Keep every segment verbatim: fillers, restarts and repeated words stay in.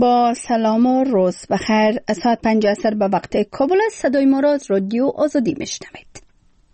با سلام و روز بخیر. ساعت پنج عصر به وقت کابل است. صدای ما را از رادیو آزادی میشنوید.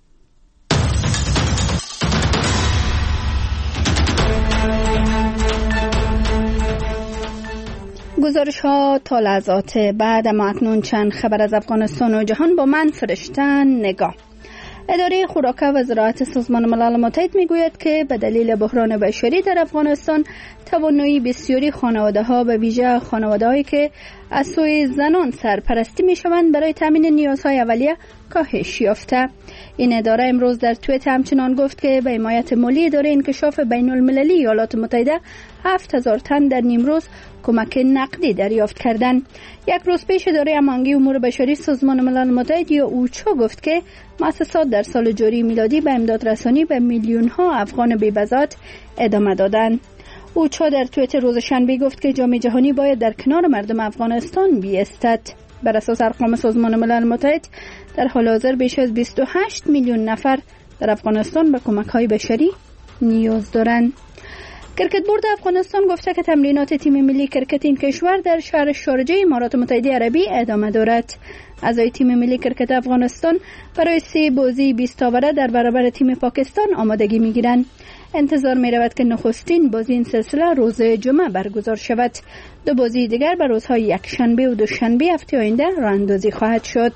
گزارش ها تا لحظات بعد، اما اکنون چند خبر از افغانستان و جهان با من فرشتن نگاه. اداره خوراک و زراعت سازمان ملل متحد میگوید که به دلیل بحران بشری در افغانستان توانایی بسیاری خانواده ها، به ویژه خانواده هایی که از سوی زنان سرپرستی می شوند، برای تامین نیازهای اولیه کاهش یافته. این اداره امروز در توییت همچنان گفت که به حمایت مالی اداره انکشاف بین المللی ایالات متحده هفت هزار تن در نیمروز کمک نقدی دریافت کردند. یک روز پیش اداره امانگی امور بشری سازمان ملل متحد یا اوچا گفت که مؤسسات در سال جاری میلادی به امداد رسانی به میلیون ها افغان بی‌بضاعت ادامه دادند. اوچا در توییت روز شنبه گفت که جامعه جهانی باید در کنار مردم افغانستان بایستد. بر اساس ارقام سازمان ملل متحد در حال حاضر بیش از بیست و هشت میلیون نفر در افغانستان به کمک‌های بشری نیاز دارند. کرکت بورد افغانستان گفته که تمرینات تیم ملی کرکت این کشور در شهر شارجه امارات متحده عربی ادامه دارد. اعضای تیم ملی کرکت افغانستان برای سه بازی بیست اوره در برابر تیم پاکستان آمادگی می‌گیرند. انتظار می‌رود که نخستین بازی این سلسله روز جمعه برگزار شود. دو بازی دیگر به روزهای یکشنبه و دوشنبه هفته آینده راه اندازی خواهد شد.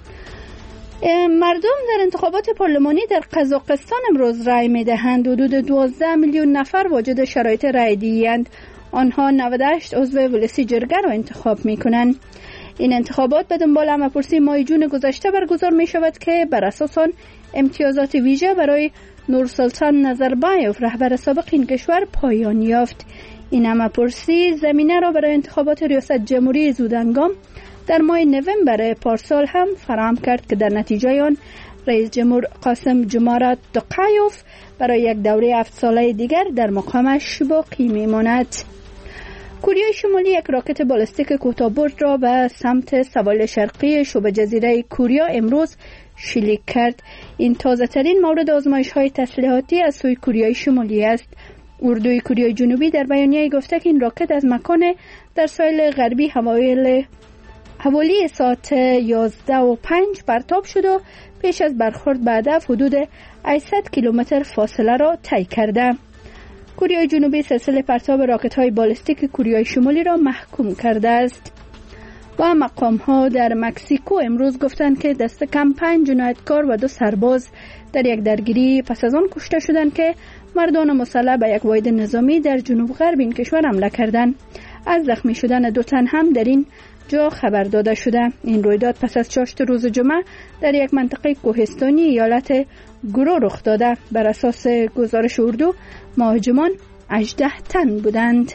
مردم در انتخابات پارلمانی در قزاقستان امروز رای می‌دهند. حدود دوازده میلیون نفر واجد شرایط رای دهی‌اند. آنها نود و هشت عضو ولسی جرگه را انتخاب می‌کنند. این انتخابات به دنبال همه‌پرسی ماه جون گذشته برگزار می‌شود که بر اساس آن امتیازات ویژه برای نورسلطان نظربایف رهبر سابق این کشور پایان یافت. این همه‌پرسی زمینه را برای انتخابات ریاست جمهوری زودهنگام در ماه نوامبر پارسال هم فراهم کرد که در نتیجه آن رئیس جمهور قاسم جمارت توقایف برای یک دوره هفت ساله دیگر در مقامش باقی میماند. کره شمالی یک راکت بالستیک کوتاه‌برد را به سمت سواحل شرقی شبه جزیره کره امروز شلیک کرد. این تازه ترین مورد آزمایش های تسلیحاتی از سوی کره شمالی است. اردوی کره جنوبی در بیانیه گفته که این راکت از مکان در ساحل غربی حوالی حوالی ساعت یازده و پنج پرتاب شد و پیش از برخورد به هدف حدود هشتصد کیلومتر فاصله را طی کرده. کره جنوبی سلسله پرتاب راکت های بالستیک کره شمالی را محکوم کرده است. و مقام ها در مکزیکو امروز گفتند که دست کم پنج جنایتکار و دو سرباز در یک درگیری پس از آن کشته شدند که مردان مسلح به یک واحد نظامی در جنوب غرب این کشور حمله کردند. از زخمی شدن دو تن هم در این جا خبر داده شده. این رویداد پس از چاشت روز جمعه در یک منطقه کوهستانی ایالت گرو رخ داده. بر اساس گزارش اردو مهاجمان هجده تن بودند.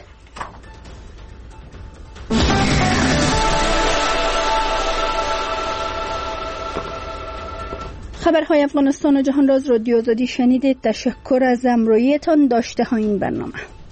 خبرهای افغانستان و جهان را از رادیو آزادی شنیدید. تشکر از همراهیتان. داشته ها این برنامه.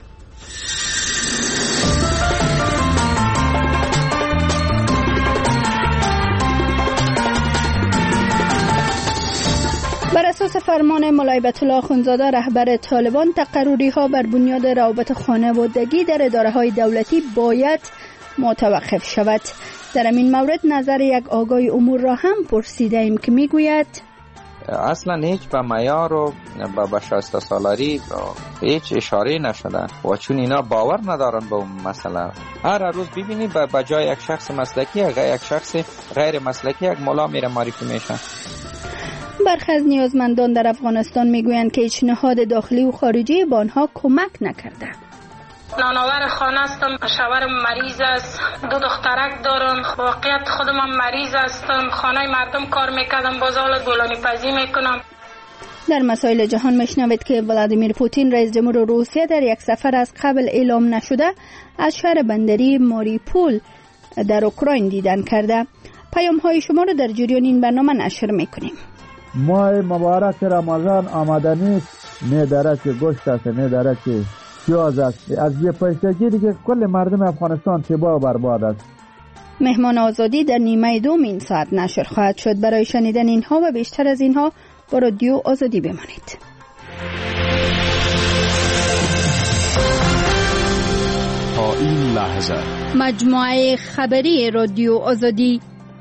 بر اساس فرمان مولای بیت الله اخوندزاده رهبر طالبان، تقرری ها بر بنیاد روابط خانوادگی در اداره های دولتی باید متوقف شود. در این مورد نظر یک آگاه امور را هم پرسیده ایم که میگوید اصلا هیچ به معیار و به شایسته سالاری هیچ اشاره نشده و چون اینا باور ندارن به اون مسئله. هر روز ببینید به جای یک شخص مسلکی یک شخص غیر مسلکی یک مولا میره معرفی میشه. برخی از نیازمندان در افغانستان میگویند که هیچ نهاد داخلی و خارجی به آنها کمک نکرده. نانآور خانه هستم، شوهرم مریض است، دو دخترک دارم، واقعیت خودم هم مریض هستم، خانه مردم کار میکردم، باز حالا گلانی پزی میکنم. در مسائل جهان میشنوید که ولادیمیر پوتین رئیس جمهور روسیه در یک سفر از قبل اعلام نشده از شهر بندری ماریپول در اوکراین دیدن کرده. پیام های شما را در جریان این برنامه نشر میکنیم. ماه مبارک رمضان آمده نیست، نه درک گوشت است نه درک پیاز است. از یه پیشگی دیگه کل مردم افغانستان تباه و برباد است. مهمان آزادی در نیمه دوم این ساعت نشر خواهد شد. برای شنیدن اینها و بیشتر از اینها با رادیو آزادی بمانید. این لحظه مجموعه خبری رادیو آزادی.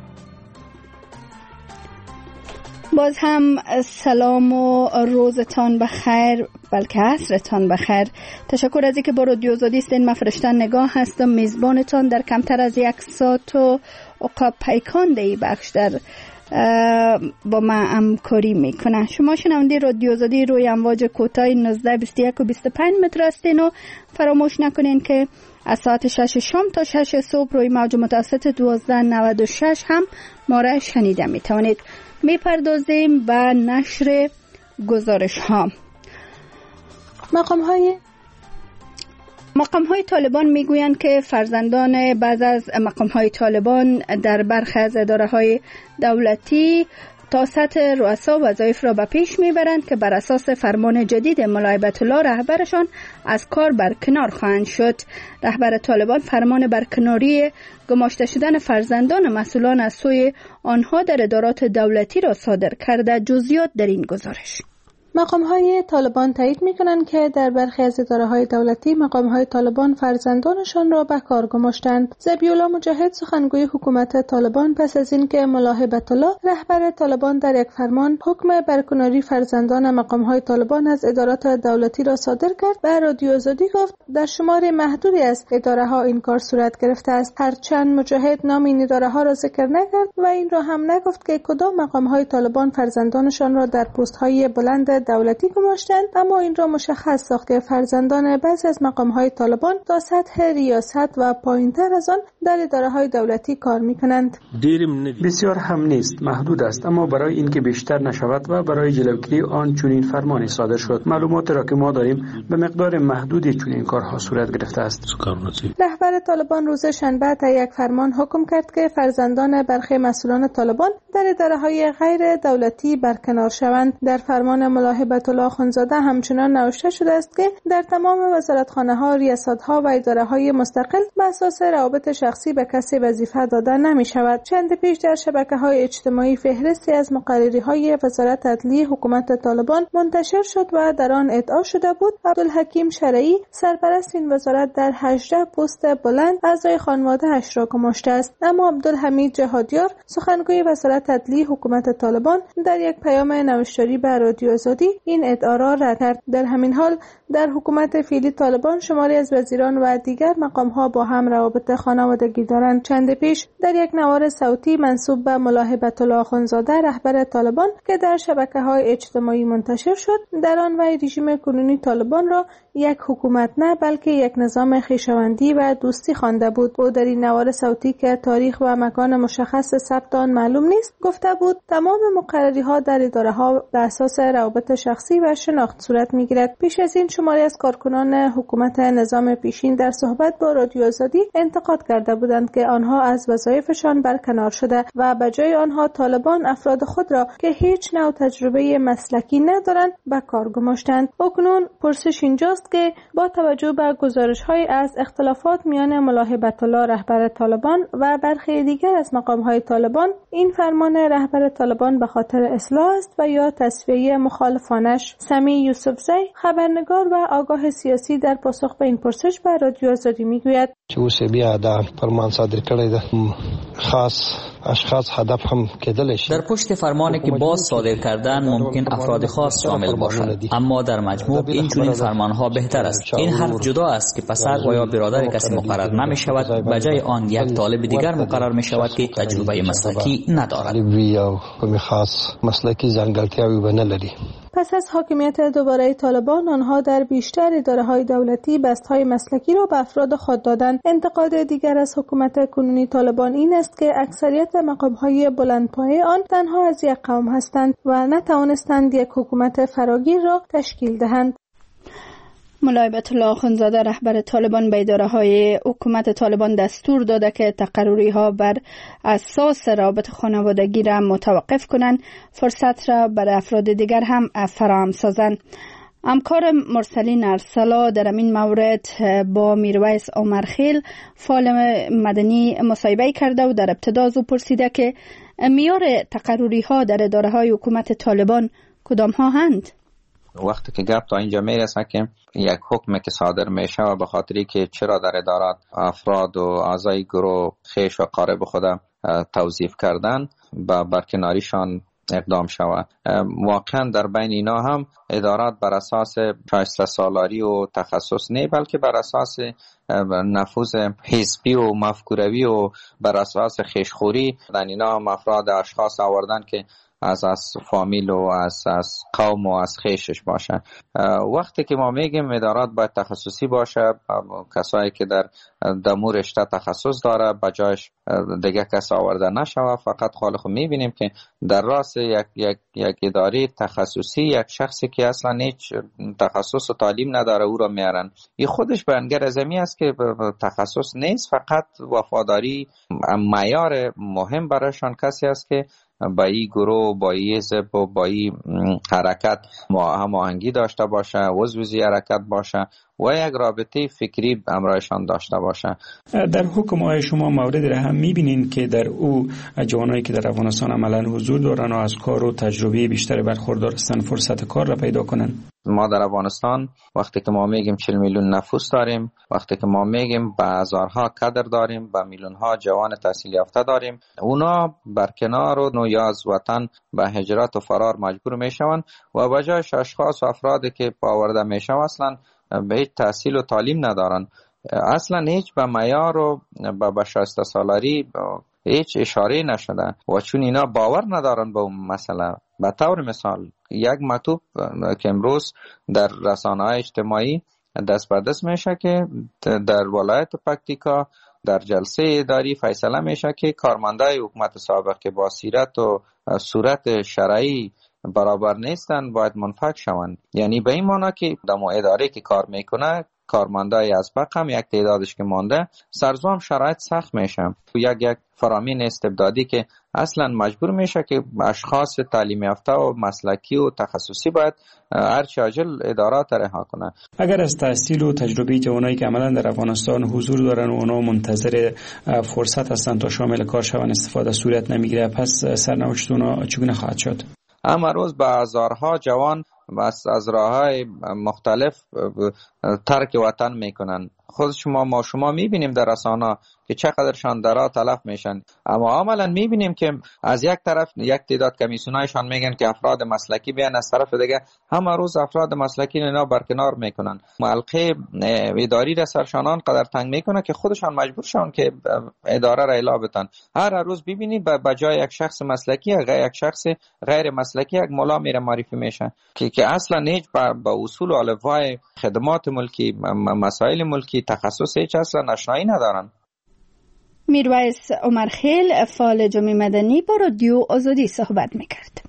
باز هم سلام و روزتان بخیر، بلکه عصرتان بخیر. تشکر از اینکه با رادیو آزادی هستین. من فرشته نگاه هستم، میزبانتان در کمتر از یک ساعت و عقاب پیکان دی بخش در با من همکاری میکنه. شما شنونده رادیو آزادی روی امواج کوتاه نوزده بیست و یک و بیست و پنج متر هستین و فراموش نکنین که از ساعت شش شام تا شش صبح روی موج متوسط دوازده نود و شش هم ما را شنیده میتوانید. میپردازیم به نشر گزارش ها. مقام های مقام های طالبان میگویند که فرزندان بعض از مقام های طالبان در برخی از اداره های دولتی تا سطح رؤسا وظایف را به پیش میبرند که بر اساس فرمان جدید مولای بیت الله رهبرشان از کار برکنار خواهند شد. رهبر طالبان فرمان برکناری گماشته شدن فرزندان مسئولان از سوی آنها در ادارات دولتی را صادر کرده. جزئیات در این گزارش. مقام‌های طالبان تایید می‌کنند که در برخی از اداره‌های دولتی مقام‌های طالبان فرزندانشان را به کار گماشتند. ذبیح‌الله مجاهد سخنگوی حکومت طالبان پس از اینکه مولای بیت الله رهبر طالبان در یک فرمان حکم برکناری فرزندان مقام‌های طالبان از ادارات دولتی را صادر کرد، به رادیو آزادی گفت در شمار محدودی از اداره‌ها این کار صورت گرفته است. هرچند مجاهد نام این اداره‌ها را ذکر نکرد و این را هم نگفت که کدام مقام‌های طالبان فرزندانشان را در پست‌های بلند دولتی گماشتند، اما این را مشخص ساخت که فرزندان بعضی از مقام‌های طالبان تا سطح ریاست و پایین‌تر از آن در اداره‌های دولتی کار می‌کنند. بسیار هم نیست، محدود است، اما برای اینکه بیشتر نشود و برای جلوگیری آن چنین فرمانی صادر شد. معلوماتی را که ما داریم به مقدار محدودی چنین کارها صورت گرفته است. رهبر طالبان روز شنبه تا یک فرمان حکم کرد که فرزندان برخی مسئولان طالبان در اداره‌های غیر دولتی برکنار شوند. در فرمان مولای بیت الله اخوندزاده همچنان نوشته شده است که در تمام وزارتخانه‌ها، ریاست‌ها و اداره‌های مستقل به اساس روابط شخصی به کسی وظیفه داده نمی‌شود. چند پیش در شبکه‌های اجتماعی فهرستی از مقرری‌های وزارت عدلیه حکومت طالبان منتشر شد و در آن ادعا شده بود عبدالحکیم شرعی سرپرست این وزارت در هجده پست بلند اعضای خانواده‌اش را گماشته است. اما عبدالحمید جهادیار سخنگوی وزارت عدلیه حکومت طالبان در یک پیام نوشتاری به رادیو آزادی این ادعا را رد کرد. در همین حال در حکومت فعلی طالبان شماری از وزیران و دیگر مقام‌ها با هم روابط خانوادگی دارند. چند پیش در یک نوار صوتی منسوب به مولای بیت الله اخوندزاده رهبر طالبان که در شبکه‌های اجتماعی منتشر شد، در آن وی رژیم کنونی طالبان را یک حکومت نه بلکه یک نظام خویشاوندی و دوستی خوانده بود. او در این نوار صوتی که تاریخ و مکان مشخص ثبت آن معلوم نیست گفته بود تمام مقرری‌ها در اداره‌ها به اساس روابط شخصی و شناخت صورت می‌گیرد. پیش از این شماری از کارکنان حکومت نظام پیشین در صحبت با رادیو آزادی انتقاد کرده بودند که آنها از وظایفشان برکنار شده و به جای آنها طالبان افراد خود را که هیچ نوع تجربه مسلکی ندارند به کار گماشتند. اکنون پرسش اینجاست که با توجه به گزارش‌های از اختلافات میان مولای بیت الله رهبر طالبان و برخی دیگر از مقام‌های طالبان، این فرمان رهبر طالبان به خاطر اصلاح است و یا تصفیه مخالفانش؟ سمی یوسفزی خبرنگار و آگاه سیاسی در پاسخ به این پرسش به رادیو آزادی میگوید چې اوس بیا دا فرمان صادر کړی ده خاص اشخاص هدف هم کېدلی شي. در پشت فرمانی که باز صادر کردن ممکن افراد خاص شامل باشند، اما در مجموع این چنین فرمانها بهتر است. این حرف جدا است که پسر و یا برادر کسی مقرر نمی شود، بجای آن یک طالب دیگر مقرر می شود که تجربه مسلکی ندارد یا کوم خاص مسلکی ځانګړتیاوې به نه لري. پس از حاکمیت دوباره طالبان، آنها در بیشتر اداره‌های دولتی بست‌های مسلکی را به افراد خود دادند. انتقاد دیگر از حکومت کنونی طالبان این است که اکثریت مقام‌های بلندپایه آن تنها از یک قوم هستند و نتوانستند یک حکومت فراگیر را تشکیل دهند. مولای بیت الله اخوندزاده رهبر طالبان به اداره‌های حکومت طالبان دستور داده که تقرری‌ها بر اساس روابط خانوادگی را متوقف کنند، فرصت را برای افراد دیگر هم فراهم سازند. همکار مرسلین ارسلا در این مورد با میرویس عمرخیل فعال مدنی مصاحبه کرده و در ابتدا از او پرسیده که معیار تقرری‌ها در اداره‌های حکومت طالبان کدام ها هستند؟ وقتی که گپ تا اینجا میرسه که یک حکم که صادر میشه و به خاطری که چرا در ادارات افراد و اعضای گروه خیش و قارب خودم توظیف کردن و برکناریشان اقدام شود. واقعا در بین اینا هم ادارات بر اساس شایسته سالاری و تخصص نه، بلکه بر اساس نفوذ حزبی و مفکوروی و بر اساس خیشخوری در اینا هم افراد اشخاص آوردن که از از فامیل و از از قوم و از خیشش باشه. وقتی که ما میگیم ادارات باید تخصصی باشه، کسایی که در دمو رشته تخصص داره بجایش دیگه کس آورده نشوه. فقط خاله خود میبینیم که در راست یک یک یک اداره تخصصی یک شخصی که اصلا هیچ تخصص و تعلیم نداره او را میارن. این خودش بیانگر ازمی است که تخصص نیست، فقط وفاداری معیار مهم برایشان کسی است که با این گروه، با این حزب و با این حرکت هماهنگی داشته باشه، عضوی حرکت باشه و یک رابطه فکری همراهشان داشته باشه. در حکم های شما موردی را هم میبینین که در او جوانایی که در افغانستان عملا حضور دارن و از کار و تجربه بیشتر برخوردار هستن فرصت کار را پیدا کنن؟ ما در افغانستان وقتی که ما میگیم چهل میلیون نفوس داریم، وقتی که ما میگیم به هزارها کادر داریم، به میلیون ها جوان تحصیل یافته داریم، اونا برکنار و یا از وطن به هجرت و فرار مجبور میشون و بجایش اشخاص و افرادی که آورده میشون اصلا به هیچ تحصیل و تعلیم ندارن، اصلا هیچ به معیار و به شایسته سالاری هیچ اشاره نشده و چون اینا باور ندارن به اون مسئله. به طور مثال یک مطلوب که امروز در رسانه‌های اجتماعی دست به دست میشه که در ولایت پکتیکا در جلسه اداری فیصله میشه که کارمندای حکومت سابق که با سیرت و صورت شرعی برابر نیستن باید منفک شوند. یعنی به این معنی که دمو اداره که کار میکنه کارمندای اسبق هم یک تعدادش که مانده سرزام شرایط سخت میشه. یک یک فرامین استبدادی که اصلا مجبور میشه که اشخاص تعلیم یافته و مسلکی و تخصصی باید هرچه عاجل ادارات رها کنه. اگر از تحصیل و تجربه جوانایی که عملا در افغانستان حضور دارن و اونا منتظر فرصت هستن تا شامل کار شون استفاده صورت نمیگیره، پس سرنوشت اونا چگونه خواهد شد؟ اما روز به هزارها جوان از از راه‌های مختلف ترک وطن میکنن. خود شما ما شما میبینیم در رسانه که چقدرشان درا تلف میشن، اما عملا میبینیم که از یک طرف یک تعداد کمیسیونایشان میگن که افراد مسلکی بیان، از طرف دیگه همه روز افراد مسلکی اینا برکنار میکنن. معلقه اداری را سرشانان قدر تنگ میکنه که خودشان مجبور شون که اداره را الا بتن. هر روز ببینید به جای یک شخص مسلکی یک شخص غیر مسلکی یک مولا میره معرفی میشه که که اصلا هیچ با اصول و الفبای خدمات ملکی، مسائل ملکی، تخصص هیچ اصلا آشنایی ندارن. میرویس عمرخیل فعال جامعه مدنی با رادیو آزادی صحبت میکرد.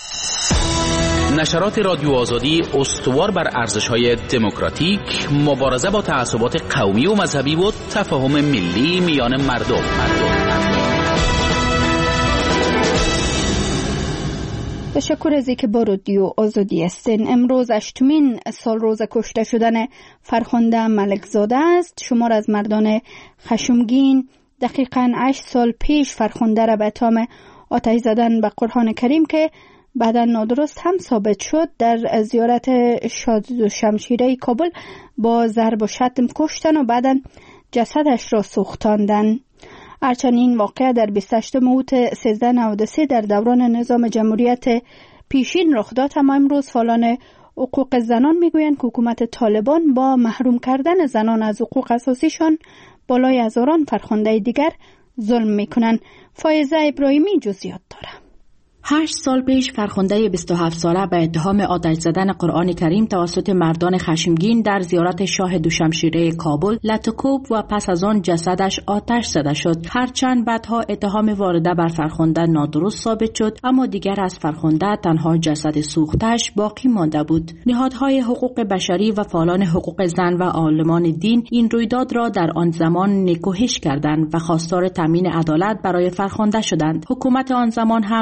نشرات رادیو آزادی استوار بر ارزش‌های دموکراتیک، مبارزه با تعصبات قومی و مذهبی و تفاهم ملی میان مردم. مردم. تشکر از اینکه با رادیو آزادی هستین. امروز هشتمین سال روز کشته شدن فرخنده ملکزاده است. شمار از مردان خشمگین دقیقاً هشت سال پیش فرخنده را به اتهام آتش زدن به قرآن کریم که بعدا نادرست هم ثابت شد در زیارت شاه دوشمشیره کابل با ضرب و شتم کشتن و بعدا جسدش را سوختاندن. هرچند این واقعه در بیست و هشتم اوت سیزده نود و سه در دوران نظام جمهوریت پیشین رخ داد، اما امروز فعالان حقوق زنان میگویند که حکومت طالبان با محروم کردن زنان از حقوق اساسیشان بالای هزاران فرخنده دیگر ظلم میکنند. فایزه ابراهیمی جزئیات داره. هشت سال پیش فرخنده بیست و هفت ساله به اتهام آتش زدن قرآن کریم توسط مردان خشمگین در زیارت شاه دوشمشیره کابل لطوکوب و پس از آن جسدش آتش زده شد. هرچند بعدها اتهام وارده بر فرخنده نادرست ثابت شد، اما دیگر از فرخنده تنها جسد سوختش باقی مانده بود. نهادهای حقوق بشری و فعالان حقوق زن و عالمان دین این رویداد را در آن زمان نکوهش کردند و خواستار تامین عدالت برای فرخنده شدند. حکومت آن زمان هم سیزده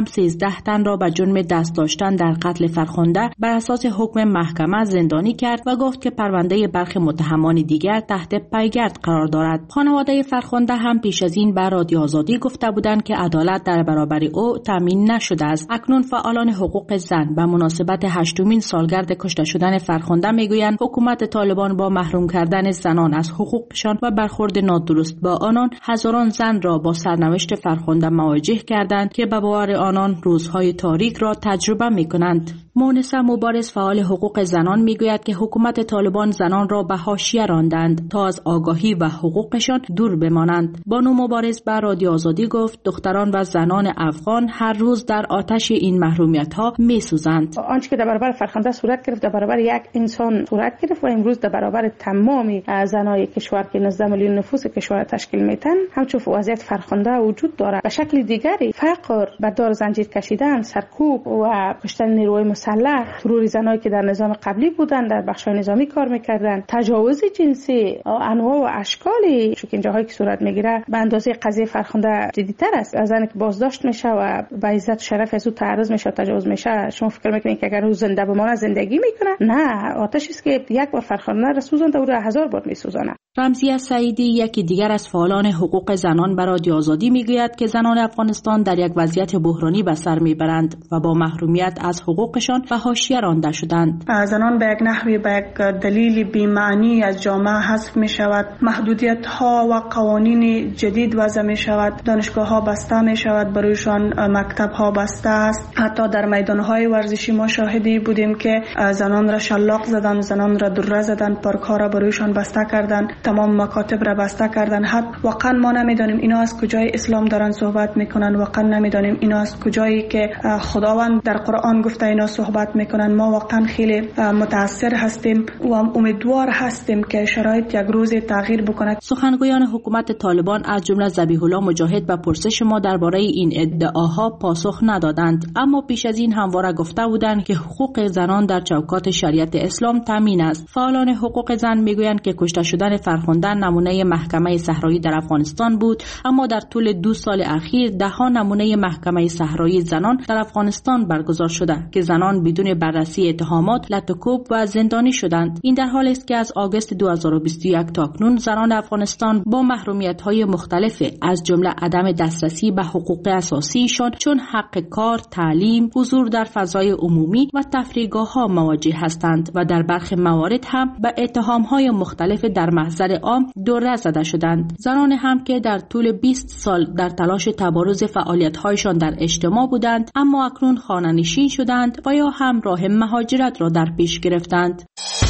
ده تن را به جرم دست داشتن در قتل فرخنده بر اساس حکم محکمه زندانی کرد و گفت که پرونده برخی متهمان دیگر تحت پیگرد قرار دارد. خانواده فرخنده هم پیش از این به رادیو آزادی گفته بودند که عدالت در برابر او تامین نشده است. اکنون فعالان حقوق زن به مناسبت هشتمین سالگرد کشته شدن فرخنده میگویند حکومت طالبان با محروم کردن زنان از حقوقشان و برخورد نادرست با آنان هزاران زن را با سرنوشت فرخنده مواجه کردند که به باور آنان روزهای تاریک را تجربه میکنند. مونس مبارز فعال حقوق زنان میگوید که حکومت طالبان زنان را به حاشیه راندند تا از آگاهی و حقوقشان دور بمانند. بانو مبارز به رادیو آزادی گفت دختران و زنان افغان هر روز در آتش این محرومیت ها میسوزند. آنچه که در برابر فرخنده صورت گرفت در برابر یک انسان صورت گرفت و امروز در برابر تمامی زنای کشور که نوزده میلیون نفوس کشور تشکیل میتن همچون وضعیت فرخنده وجود دارد. به شکل دیگری فقر، به دار زنجیر کشیدن، سرکوب و کشتن نیروی مسلح، ترور زنایی که در نظام قبلی بودند در بخش‌های نظامی کار میکردند، تجاوز جنسی انواع و اشکالی چون این جاهایی که صورت میگیره به اندازه قضیه فرخنده جدی‌تر است. از زنی که بازداشت میشه و به عزت و شرف از او تعرض میشه و تجاوز میشه، شما فکر میکنید که اگر او زنده بمانه زندگی میکنه؟ نه، آتشی است که یک بار فرخنده را سوزانده او را هزار بار میسوزانه. رمزیه سعیدی یکی دیگر از فعالان حقوق زنان به رادیو آزادی میگوید که زنان افغانستان در یک وضعیت بحرانی به سر میبرند و با محرومیت از حقوقشان به حاشیه رانده شدند. زنان به یک نحوی به یک دلیل بی‌معنی از جامعه حذف می شود. محدودیت ها و قوانین جدید وضع می شود. دانشگاه ها بسته می شود، برایشان مکتب ها بسته است. حتی در میدان های ورزشی ما شاهدی بودیم که زنان را شلاق زدن، زنان را دره زدن، پارک ها را برایشان بسته کردن، تمام مکاتب را بسته کردن. حتی واقعا ما نمیدانیم اینا از کجای اسلام دارن صحبت میکنن، واقعا نمیدانیم اینا از کجایی که خداوند در قرآن گفته اینا صحبت میکنن. ما واقعا خیلی متاثر هستیم و امیدوار هستیم که شرایط یک روز تغییر بکند. سخنگویان حکومت طالبان از جمله ذبیح الله مجاهد به پرسش ما درباره این ادعاها پاسخ ندادند، اما پیش از این همواره گفته بودند که حقوق زنان در چوکات شریعت اسلام تامین است. فعالان حقوق زن میگویند که کشته شدن فرخنده نمونه محکمه صحرایی در افغانستان بود، اما در طول دو سال اخیر ده ها نمونه محکمه صحرایی زنان در افغانستان برگزار شده که زنان بدون بررسی اتهامات لطوکوب و زندانی شدند. این در حالی است که از آگوست دو هزار و بیست و یک تا اکنون زنان افغانستان با محرومیت‌های مختلف از جمله عدم دسترسی به حقوق اساسیشان چون حق کار، تعلیم، حضور در فضای عمومی و تفریحگاه‌ها مواجه هستند و در برخی موارد هم به اتهام‌های مختلف در محضر عام دره زده شدند. زنان هم که در طول بیست سال در تلاش تبارز فعالیت‌هایشان در اجتماع بودند اما اکنون خانه‌نشین شدند و یا هم راه مهاجرت را در پیش گرفتند.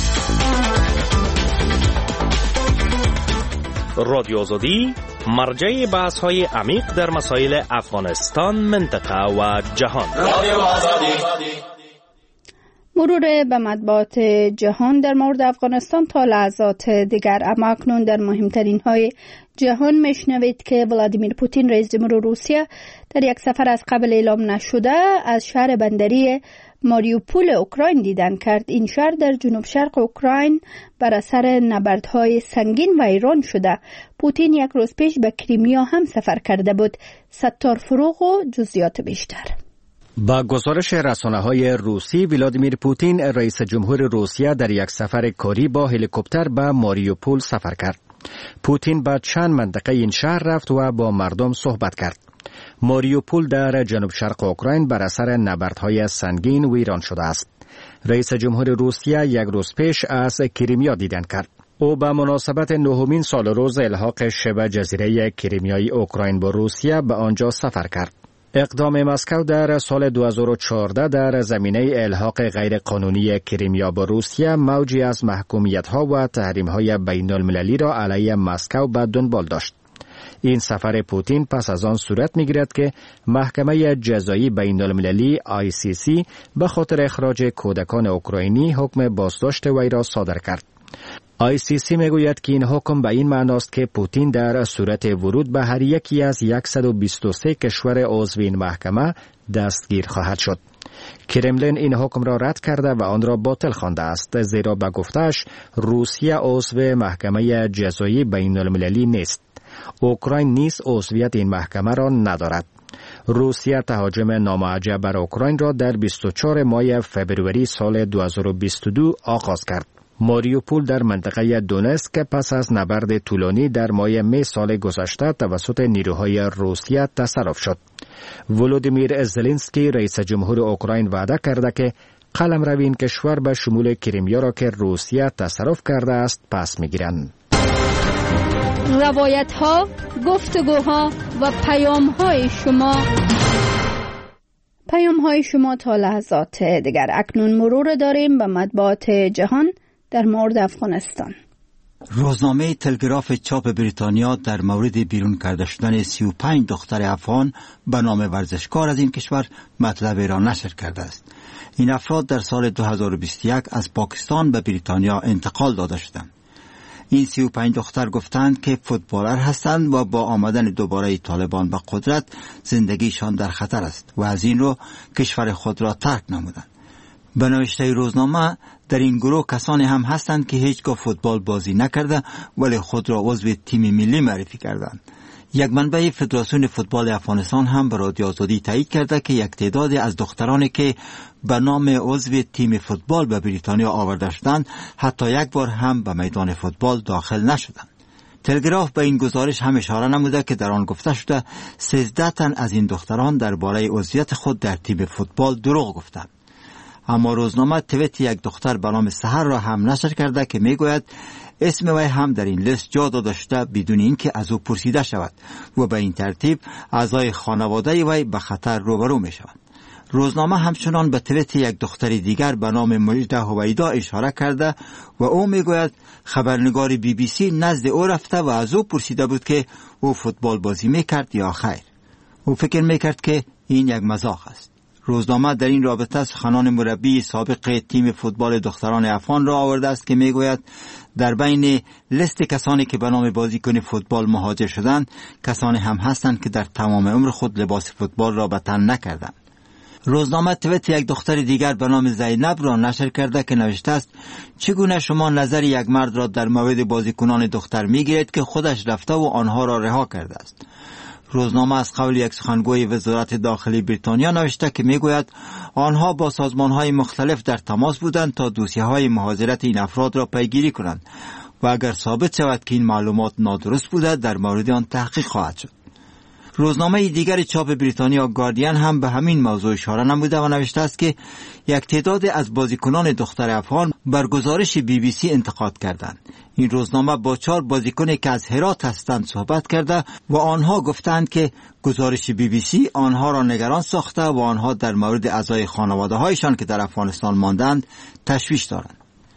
رادیو آزادی مرجع بحث‌های عمیق در مسائل افغانستان، منطقه و جهان. رادیو آزادی. مرور به مطبوعات جهان در مورد افغانستان تا لحظات دیگر. اما اکنون در مهمترین های جهان میشنوید که ولادیمیر پوتین رئیس جمهور روسیه در یک سفر از قبل اعلام نشده از شهر بندری ماریوپول اوکراین دیدن کرد. این شهر در جنوب شرق اوکراین بر اثر نبردهای سنگین ویران شده. پوتین یک روز پیش به کریمیا هم سفر کرده بود. ستار فروغ و جزئیات بیشتر. با گزارش رسانه‌های روسی، ولادیمیر پوتین رئیس جمهور روسیه در یک سفر کاری با هلیکوپتر به ماریوپول سفر کرد. پوتین به چند منطقه این شهر رفت و با مردم صحبت کرد. ماریوپول در جنوب شرق اوکراین بر اثر نبردهای سنگین ویران شده است. رئیس جمهور روسیه یک روز پیش از کریمیا دیدن کرد. او به مناسبت نهمین سال روز الحاق شبه جزیره کریمیایی اوکراین با روسیه به آنجا سفر کرد. اقدام مسکو در سال دو هزار و چهارده در زمینه الحاق غیرقانونی کریمیا با روسیه موجی از محکومیت‌ها و تحریم‌های بین‌المللی را علیه مسکو به دنبال داشت. این سفر پوتین پس از آن صورت می‌گیرد که محکمه جزایی بین‌المللی آی سی سی به خاطر اخراج کودکان اوکراینی حکم بازداشت وی را صادر کرد. آی سی سی میگوید که این حکم به این معناست که پوتین در صورت ورود به هر یکی از صد و بیست و سه کشور عضو این محکمه دستگیر خواهد شد. کرملین این حکم را رد کرده و آن را باطل خوانده است، زیرا به گفته‌اش روسیه عضو محکمه جزایی بین المللی نیست. اوکراین نیز عضویت این محکمه را ندارد. روسیه تهاجم نامعجب بر اوکراین را در بیست و چهارم ماه فوریه سال دو هزار و بیست و دو آغاز کرد. ماریوپول در منطقه دونتسک پس از نبرد طولانی در ماه می سال گذشته توسط نیروهای روسیه تصرف شد. ولودیمیر زلنسکی رئیس جمهور اوکراین وعده کرده که قلمرو این کشور به شمول کریمیا را که روسیه تصرف کرده است پس میگیرند. روایت ها، گفتگوها و پیام های شما پیام های شما تا لحظات دیگر. اکنون مرور داریم به مطبوعات جهان در مورد افغانستان. روزنامه تلگراف چاپ بریتانیا در مورد بیرون کرده شدن سی و پنج دختر افغان به نام ورزشکار از این کشور مطلب را نشر کرده است. این افراد در سال دو هزار و بیست و یک از پاکستان به بریتانیا انتقال داده شدند. این سی و پنج دختر گفتند که فوتبالر هستند و با آمدن دوباره طالبان به قدرت زندگیشان در خطر است و از این رو کشور خود را ترک نمودند. به نوشته روزنامه در این گروه کسانی هم هستند که هیچگاه فوتبال بازی نکرده ولی خود را عضو تیم ملی معرفی کردند. یک منبع فدراسیون فوتبال افغانستان هم به رادیو آزادی تایید کرده که یک تعدادی از دخترانی که به نام عضو تیم فوتبال به بریتانیا آورده شدند حتی یک بار هم به میدان فوتبال داخل نشدند. تلگراف به این گزارش هم اشاره نموده که در آن گفته شده سیزده تن از این دختران درباره عضویت خود در تیم فوتبال دروغ گفتند. اما روزنامه توییت یک دختر به نام سحر را هم نشر کرده که میگوید اسم وی هم در این لیست جا داده شده بدون اینکه از او پرسیده شود و به این ترتیب اعضای خانواده وی به خطر روبرو می شوند. روزنامه همچنان به توییت یک دختر دیگر به نام مجده هویدا اشاره کرده و او میگوید خبرنگار بی بی سی نزد او رفته و از او پرسیده بود که او فوتبال بازی میکرد یا خیر. او فکر میکرد که این یک مزاح است. روزنامه در این رابطه سخنان مربی سابق تیم فوتبال دختران افغان را آورده است که میگوید در بین لیست کسانی که به نام بازیکن فوتبال مهاجر شدند کسانی هم هستند که در تمام عمر خود لباس فوتبال را به تن نکردند. روزنامه توییت یک دختر دیگر به نام زینب را نشر کرده که نوشته است چگونه شما نظر یک مرد را در مورد بازیکنان دختر میگیرید که خودش رفته و آنها را رها کرده است. روزنامه از قول یک سخنگوی وزارت داخلی بریتانیا نوشته که میگوید آنها با سازمانهای مختلف در تماس بودند تا دوسیه‌های مهاجرت این افراد را پیگیری کنند و اگر ثابت شود که این معلومات نادرست بوده در مورد آن تحقیق خواهد شد. روزنامه دیگر چاپ بریتانیا گاردین هم به همین موضوع اشاره نموده و نوشته است که یک تعداد از بازیکنان دختر افغان بر گزارش بی بی سی انتقاد کردند. این روزنامه با چهار بازیکنی که از هرات هستند صحبت کرده و آنها گفتند که گزارش بی بی سی آنها را نگران ساخته و آنها در مورد اعضای خانواده هایشان که در افغانستان ماندند تشویش دارند.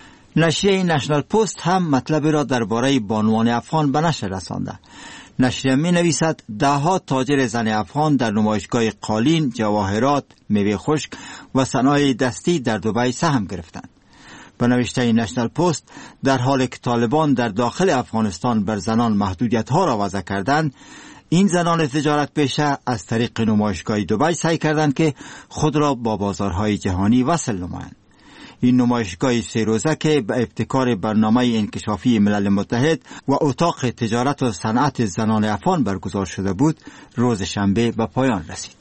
نشریه نشنال پست هم مطلب را درباره بانوان افغان به نشر رسانده. نشریه می نویسد ده ها تاجر زن افغان در نمایشگاه قالین، جواهرات، میوه خشک و صنایع دستی در دبی سهم گرفتند. به نوشته نشنال پست در حالی که طالبان در داخل افغانستان بر زنان محدودیت ها را وضع کردند، این زنان تجارت پیشه از طریق نمایشگاه دبی سعی کردند که خود را با بازارهای جهانی وصل نمایند. این نمایشگاه سه روزه که به ابتکار برنامه انکشافی ملل متحد و اتاق تجارت و صنعت زنان افغان برگزار شده بود روز شنبه به پایان رسید.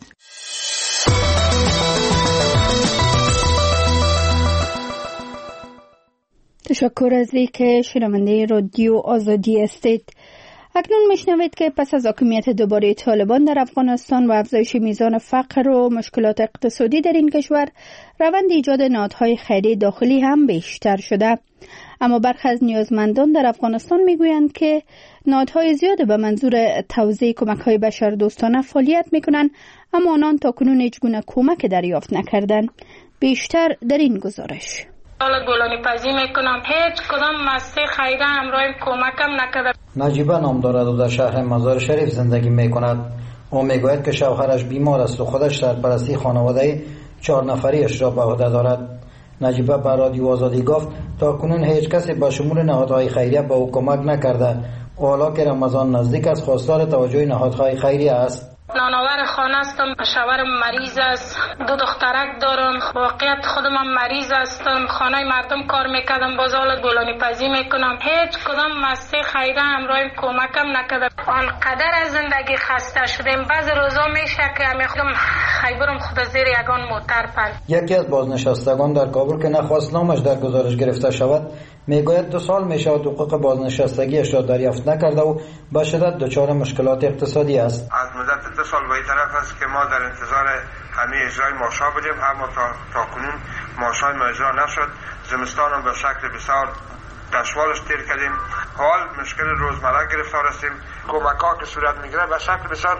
تشکر از اینکه شنونده رادیو آزادی هستید. اکنون میشنوید که پس از حاکمیت دوباره طالبان در افغانستان و افزایش میزان فقر و مشکلات اقتصادی در این کشور، روند ایجاد نهادهای خیریه داخلی هم بیشتر شده. اما برخی از نیازمندان در افغانستان میگویند که نهادهای زیاد به منظور توزیع کمک‌های بشردوستانه فعالیت میکنند، اما آنان تاکنون هیچ گونه کمک دریافت نکردند. بیشتر در این گزارش. حالا گلانی پزی میکنم، هیچ کدام مسته خیره همراهیم کمکم نکرده. نجیبه نام دارد و در شهر مزار شریف زندگی میکند. او میگوید که شوهرش بیمار است و خودش سرپرستی خانواده چهار نفریش را به عهده دارد. نجیبه به رادیو آزادی گفت تا کنون هیچ کسی با شمول نهادهای خیریه به او کمک نکرده و حالا که رمضان نزدیک است خواستار توجه نهادهای خیریه است. نانآور خانه هستم، شوهرم مریض است، دو دخترک دارم. واقعیت خودم هم مریض هستم، خانه مردم کار میکردم، باز حالت بولانی پزی میکنم. هیچ کدام مسته خیره همراهیم کمکم نکرده. آنقدر از زندگی خسته شدیم، بعض روزا میشه که همه خودم خیبرم خود زیر یگان موتر پل. یکی از بازنشستگان در کابل که نخواست نامش در گزارش گرفته شود میگوید دو سال میشه حقوق بازنشستگیش را دریافت نکرده و به شدت دچار مشکلات اقتصادی است. از مدت دو سال به این طرف است که ما در انتظار همه اجرای ماشا بودیم، اما تا, تا کنون ماشای ما اجرا نشد. زمستان هم به شکل بسیار دشوارش تیر کردیم. حال مشکل روزمره گرفتار هستیم. کمک ها که صورت میگیره به شکل بسیار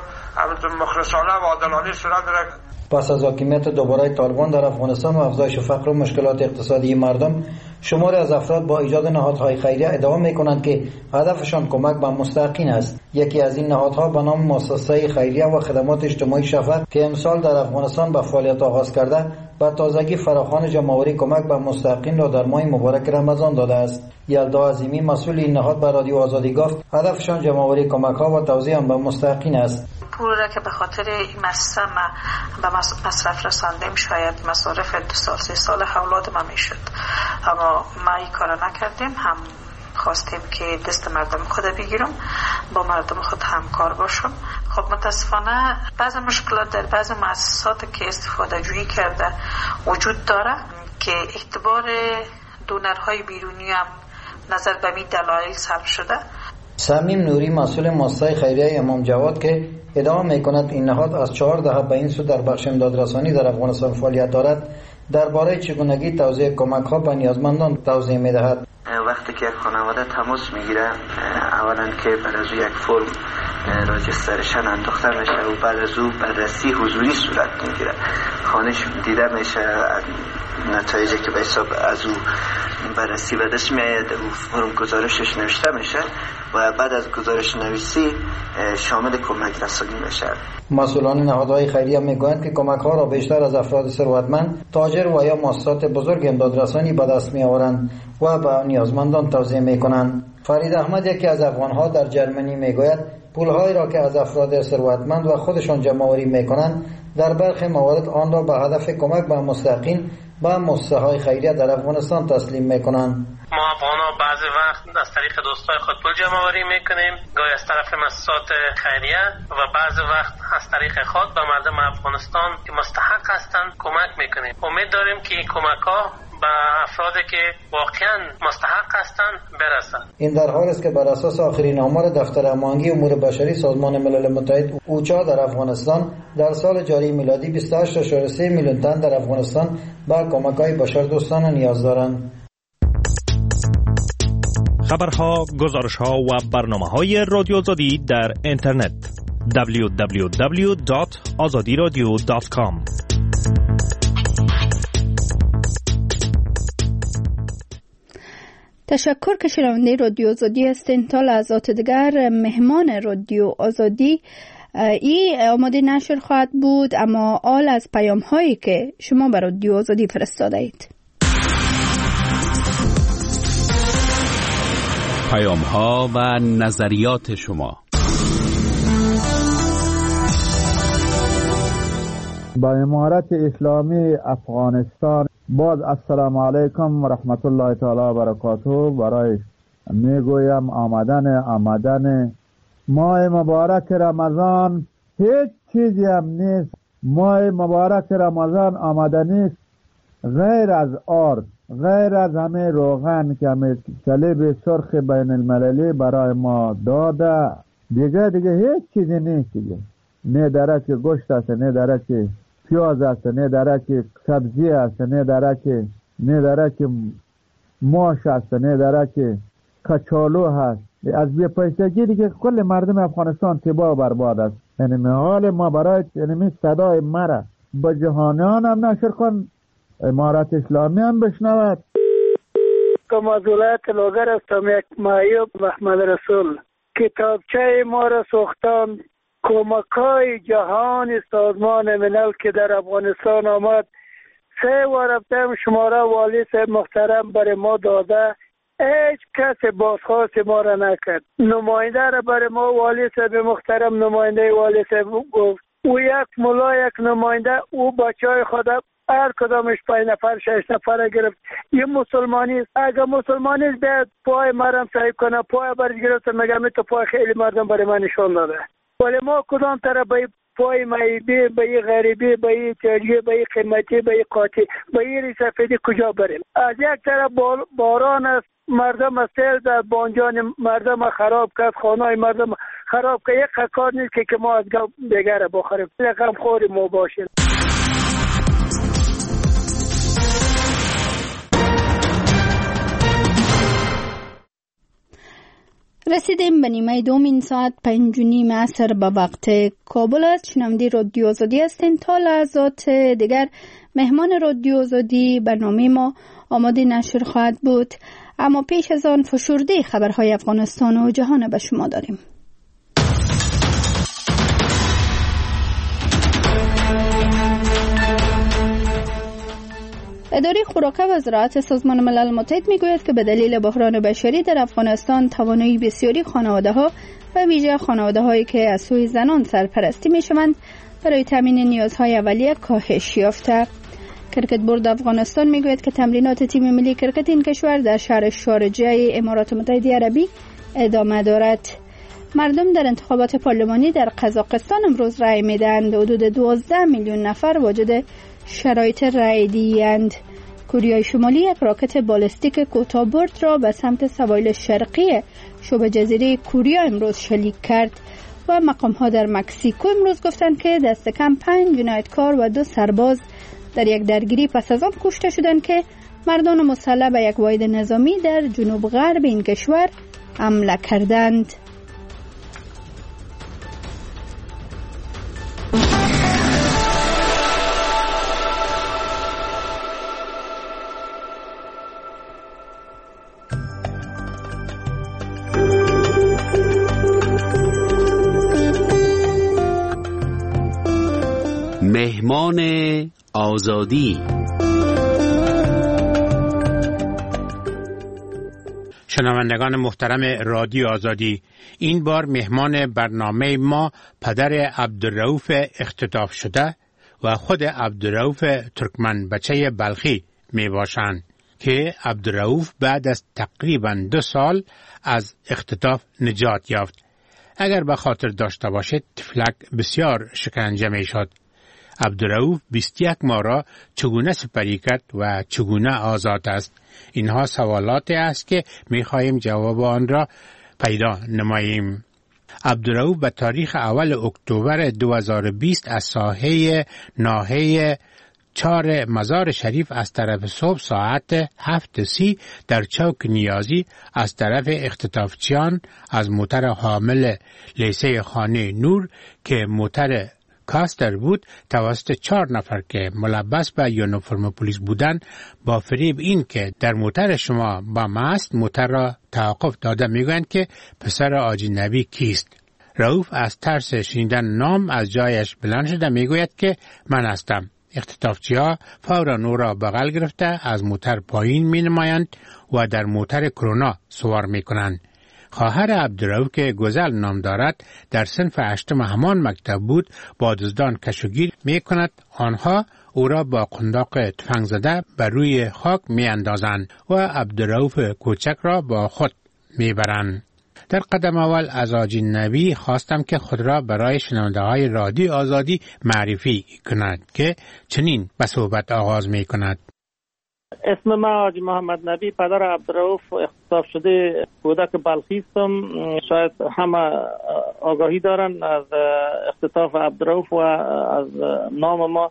مخلصانه و عادلانه صورت داره. پس از حاکمیت دوباره طالبان در افغانستان و افزایش فقر و مشکلات اقتصادی مردم، شماری از افراد با ایجاد نهادهای خیریه ادعا میکنند که هدفشان کمک به مستحقین است. یکی از این نهادها به نام مؤسسه خیریه و خدمات اجتماعی شفقت که امسال در افغانستان به فعالیت آغاز کرده، به تازگی فراخوان جمع‌آوری کمک به مستحقین را در ماه مبارک رمضان داده است. یلدا عظیمی مسئول این نهاد به رادیو آزادی گفت هدفشان جمع‌آوری کمک‌ها و توزیع آن به مستحقین است. پول را که به خاطر این مؤسسه به مصرف رساندیم، شاید مصارف دو سال سه سال اولاد ما میشد، اما ما این کار نکردیم. هم خواستیم که دست مردم خود بگیرم، با مردم خود همکار باشم. خب متاسفانه بعض مشکلات در بعض مؤسسات که استفاده جویی کرده وجود داره که اعتبار دونرهای بیرونی هم نظر به می دلایل صرف شده. صمیم نوری مسئول مؤسسه خیریه امام جواد که ادعا میکند این نهاد از چهار دهه به این سو در بخش امدادرسانی در افغانستان فعالیت دارد، درباره چگونگی توزیع کمک ها به نیازمندان توضیح میدهد. وقتی که خانواده تماس میگیره، اولا که بعد از یک فرم راجسترشن انداخته میشه و بعد از او بررسی حضوری صورت میگیره. خانش دیده میشه نتایجی که به حساب از او بررسی به دست میاد، او فرم گزارشش نوشته میشه و بعد از گزارش نویسی شامل کمک رسانی میشه. مسئولان نهادهای خیریه میگویند که کمک ها را بیشتر از افراد ثروتمند، تاجر و یا مؤسسات بزرگ امدادرسانی به دست میآورند و به نیازمندان توزیع میکنند. فرید احمد یکی از افغانها در جرمنی میگوید پولهایی را که از افراد ثروتمند و خودشان جمع‌آوری میکنند در برخی موارد آن را به هدف کمک به مستحقین به مؤسسه‌های خیریه در افغانستان تسلیم میکنند. ما افغان‌ها بعضی وقت از طریق دوستای خود پول جمع‌آوری میکنیم، گاهی از طرف مؤسسات خیریه و بعضی وقت از طریق خود به مردم افغانستان که مستحق هستند کمک میکنیم. امید داریم که این کمک‌ها به افرادی که واقعا مستحق هستند برسند. این در حالی است که بر اساس آخرین آمار دفتر هماهنگی امور بشری سازمان ملل متحد اوچا در افغانستان در سال جاری میلادی بیست و هشت ممیز سه میلیون تن در افغانستان به کمک‌های بشردوستانه نیاز دارند. خبرها، گزارش‌ها و برنامه‌های رادیو آزادی در اینترنت دبلیو دبلیو دبلیو دات آزادی رادیو دات کام. تشکر که شنونده رادیو آزادی هستین. تا لحظات دیگر مهمان رادیو آزادی ای آماده نشر خواهد بود، اما آل از پیام هایی که شما بر رادیو آزادی فرستاده اید. پیام ها و نظریات شما. با امارت اسلامی افغانستان باز السلام علیکم و رحمت الله تعالی و برکاته برای میگویم آمدن آمدن ماه مبارک رمضان هیچ چیزی هم نیست. ماه مبارک رمضان آمدنی است غیر از آرد، غیر از همه روغن که همه صلیب سرخ بین المللی برای ما داده، دیگه دیگه هیچ چیزی نیست دیگه. نه درک گوشت است، نه درک پیاز است، نه درک سبزی است، نه درک نه درک ماش است، نه درک کچالو هست. از بی پیسگی دیگه کل مردم افغانستان تباه و برباد است. یعنی حال ما برای یعنی صدای مرا به جهانیان هم نشر کن، امارت اسلامی هم بشنود. کم از ولایت لوگر هستم، یک معیوب محمد رسول. کتابچه ما را ساختم، کمک‌های جهان سازمان ملل که در افغانستان آمد، سه و رفتم شماره والی صاحب محترم برای ما داده هیچ کس بازخواست ما را نکرد. نماینده را برای ما والی صاحب محترم نماینده والی صاحب گفت او یک ملا یک نماینده او بچه های خود هر کدامش پنج نفر شش نفر گرفت. یه مسلمانی است، اگر مسلمانی است بیاد پای مرم صاحب کنه، پای برش گرفت میگم تو پای خیلی مردم برای من نشان داده، ولی ما کدام طرف به پای معیبی، به این غریبی، به این تاجی، به این قیمتی، به این قاطی، به این سفیدی کجا بریم؟ از یک طرف باران است، مردم از سیل در بانجان مردم خراب کرد، خانه مردم خراب کرد. یک کار نیست که ما از دیگر بخوریم، یک هم خوری ما باشیم. رسیدیم به نیمه دومین ساعت پنج و نیم عصر به وقت کابل است. شنونده رادیو آزادی هستین. تا لحظات دیگر مهمان رادیو آزادی برنامه ما آماده نشر خواهد بود، اما پیش از آن فشرده خبرهای افغانستان و جهان به شما داریم. اداره خوراک و زراعت سازمان ملل متحد میگوید که به دلیل بحران بشری در افغانستان توانایی بسیاری خانواده‌ها و ویژه خانواده‌هایی که از سوی زنان سرپرستی میشوند برای تامین نیازهای اولیه کاهش یافته. کرکت بورد افغانستان میگوید که تمرینات تیم ملی کرکت این کشور در شهر شارجه امارات متحده عربی ادامه دارد. مردم در انتخابات پارلمانی در قزاقستان امروز رای میدهند. حدود دوازده میلیون نفر واجد شرایط رای دهی‌اند. کره شمالی یک راکت بالستیک کوتاه برد را به سمت سواحل شرقی شبه جزیره کره امروز شلیک کرد و مقام‌ها در مکزیکو امروز گفتند که دست کم پنج جنایتکار و دو سرباز در یک درگیری پس از آن کشته شدند که مردان مسلح به یک واحد نظامی در جنوب غرب این کشور حمله کردند. مهمان آزادی. شنوندگان محترم رادیو آزادی، این بار مهمان برنامه ما پدر عبدالرؤوف اختطاف شده و خود عبدالرؤوف ترکمن بچه بلخی می باشند که عبدالرؤوف بعد از تقریبا دو سال از اختطاف نجات یافت. اگر به خاطر داشته باشید طفلک بسیار شکنجه می شد. عبدالرؤوف بیست و یک ماه را چگونه سپری کرد و چگونه آزاد است؟ اینها سوالاتی است که می خواهیم جواب آن را پیدا نماییم. عبدالرؤوف به تاریخ اول اکتبر دو هزار و بیست از ساحه ناحیه چهار مزار شریف از طرف صبح ساعت هفت سی در چوک نیازی از طرف اختطافچیان از موتر حامل لیسه خانه نور که موتر کاستر بود توسط چهار نفر که ملبس به یونیفرم پلیس بودند با فریب این که در موتر شما با ماست موتر را توقف داده میگویند که پسر حاجی نبی کیست. رؤوف از ترس شنیدن نام از جایش بلند شده میگوید که من هستم. اختطافچی‌ها فورا او را بغل گرفته از موتر پایین می نمایند و در موتر کرونا سوار می کنند. خواهر عبدالرؤوف که گزل نام دارد در صنف هشتم همان مکتب بود با دزدان کشوگیر می کند. آنها او را با قنداق تفنگ زده بر روی خاک می اندازند و عبدالرؤوف کوچک را با خود می برند. در قدم اول از حاجی نبی خواستم که خود را برای شنونده های رادیو آزادی معرفی کند که چنین به صحبت آغاز می کند. اسم من حاجی محمد نبی، پدر عبدالرؤوف اختطاف شده کودک بلخی هستم. شاید همه آگاهی دارن از اختطاف عبدالرؤوف و از نام ما.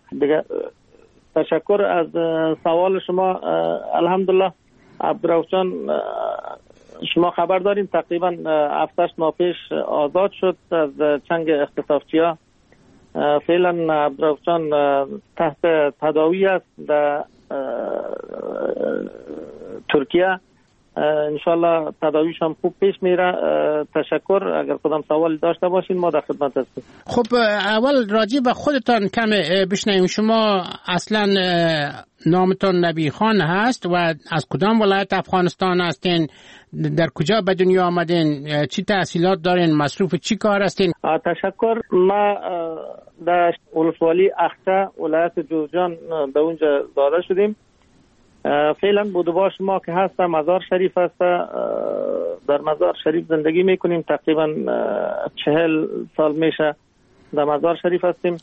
تشکر از سوال شما. الحمدلله عبدالرؤوف جان شما خبر دارین تقریبا هفتش ماه پیش آزاد شد از چنگ اختطافچی‌ها. فعلا عبدالرؤوف جان تحت تداوی است در ترکیه انشالله تداویش هم خوب پیش میره. تشکر. اگر کدام سوال داشته باشین ما در خدمت هستیم. خب اول راجع به خودتان کم بشنویم. شما اصلا نامتان نبی خان هست و از کدام ولایت افغانستان هستین؟ در کجا به دنیا آمدین؟ چی تحصیلات دارین؟ مصروف چی کار هستین؟ تشکر. ما در ولسوالی اخته ولایت جوزجان به اونجا زاده شدیم. فعلا بودباش ما که هست مزار شریف هست. در مزار شریف زندگی میکنیم. تقریبا چهل سال میشه در مزار شریف هستیم.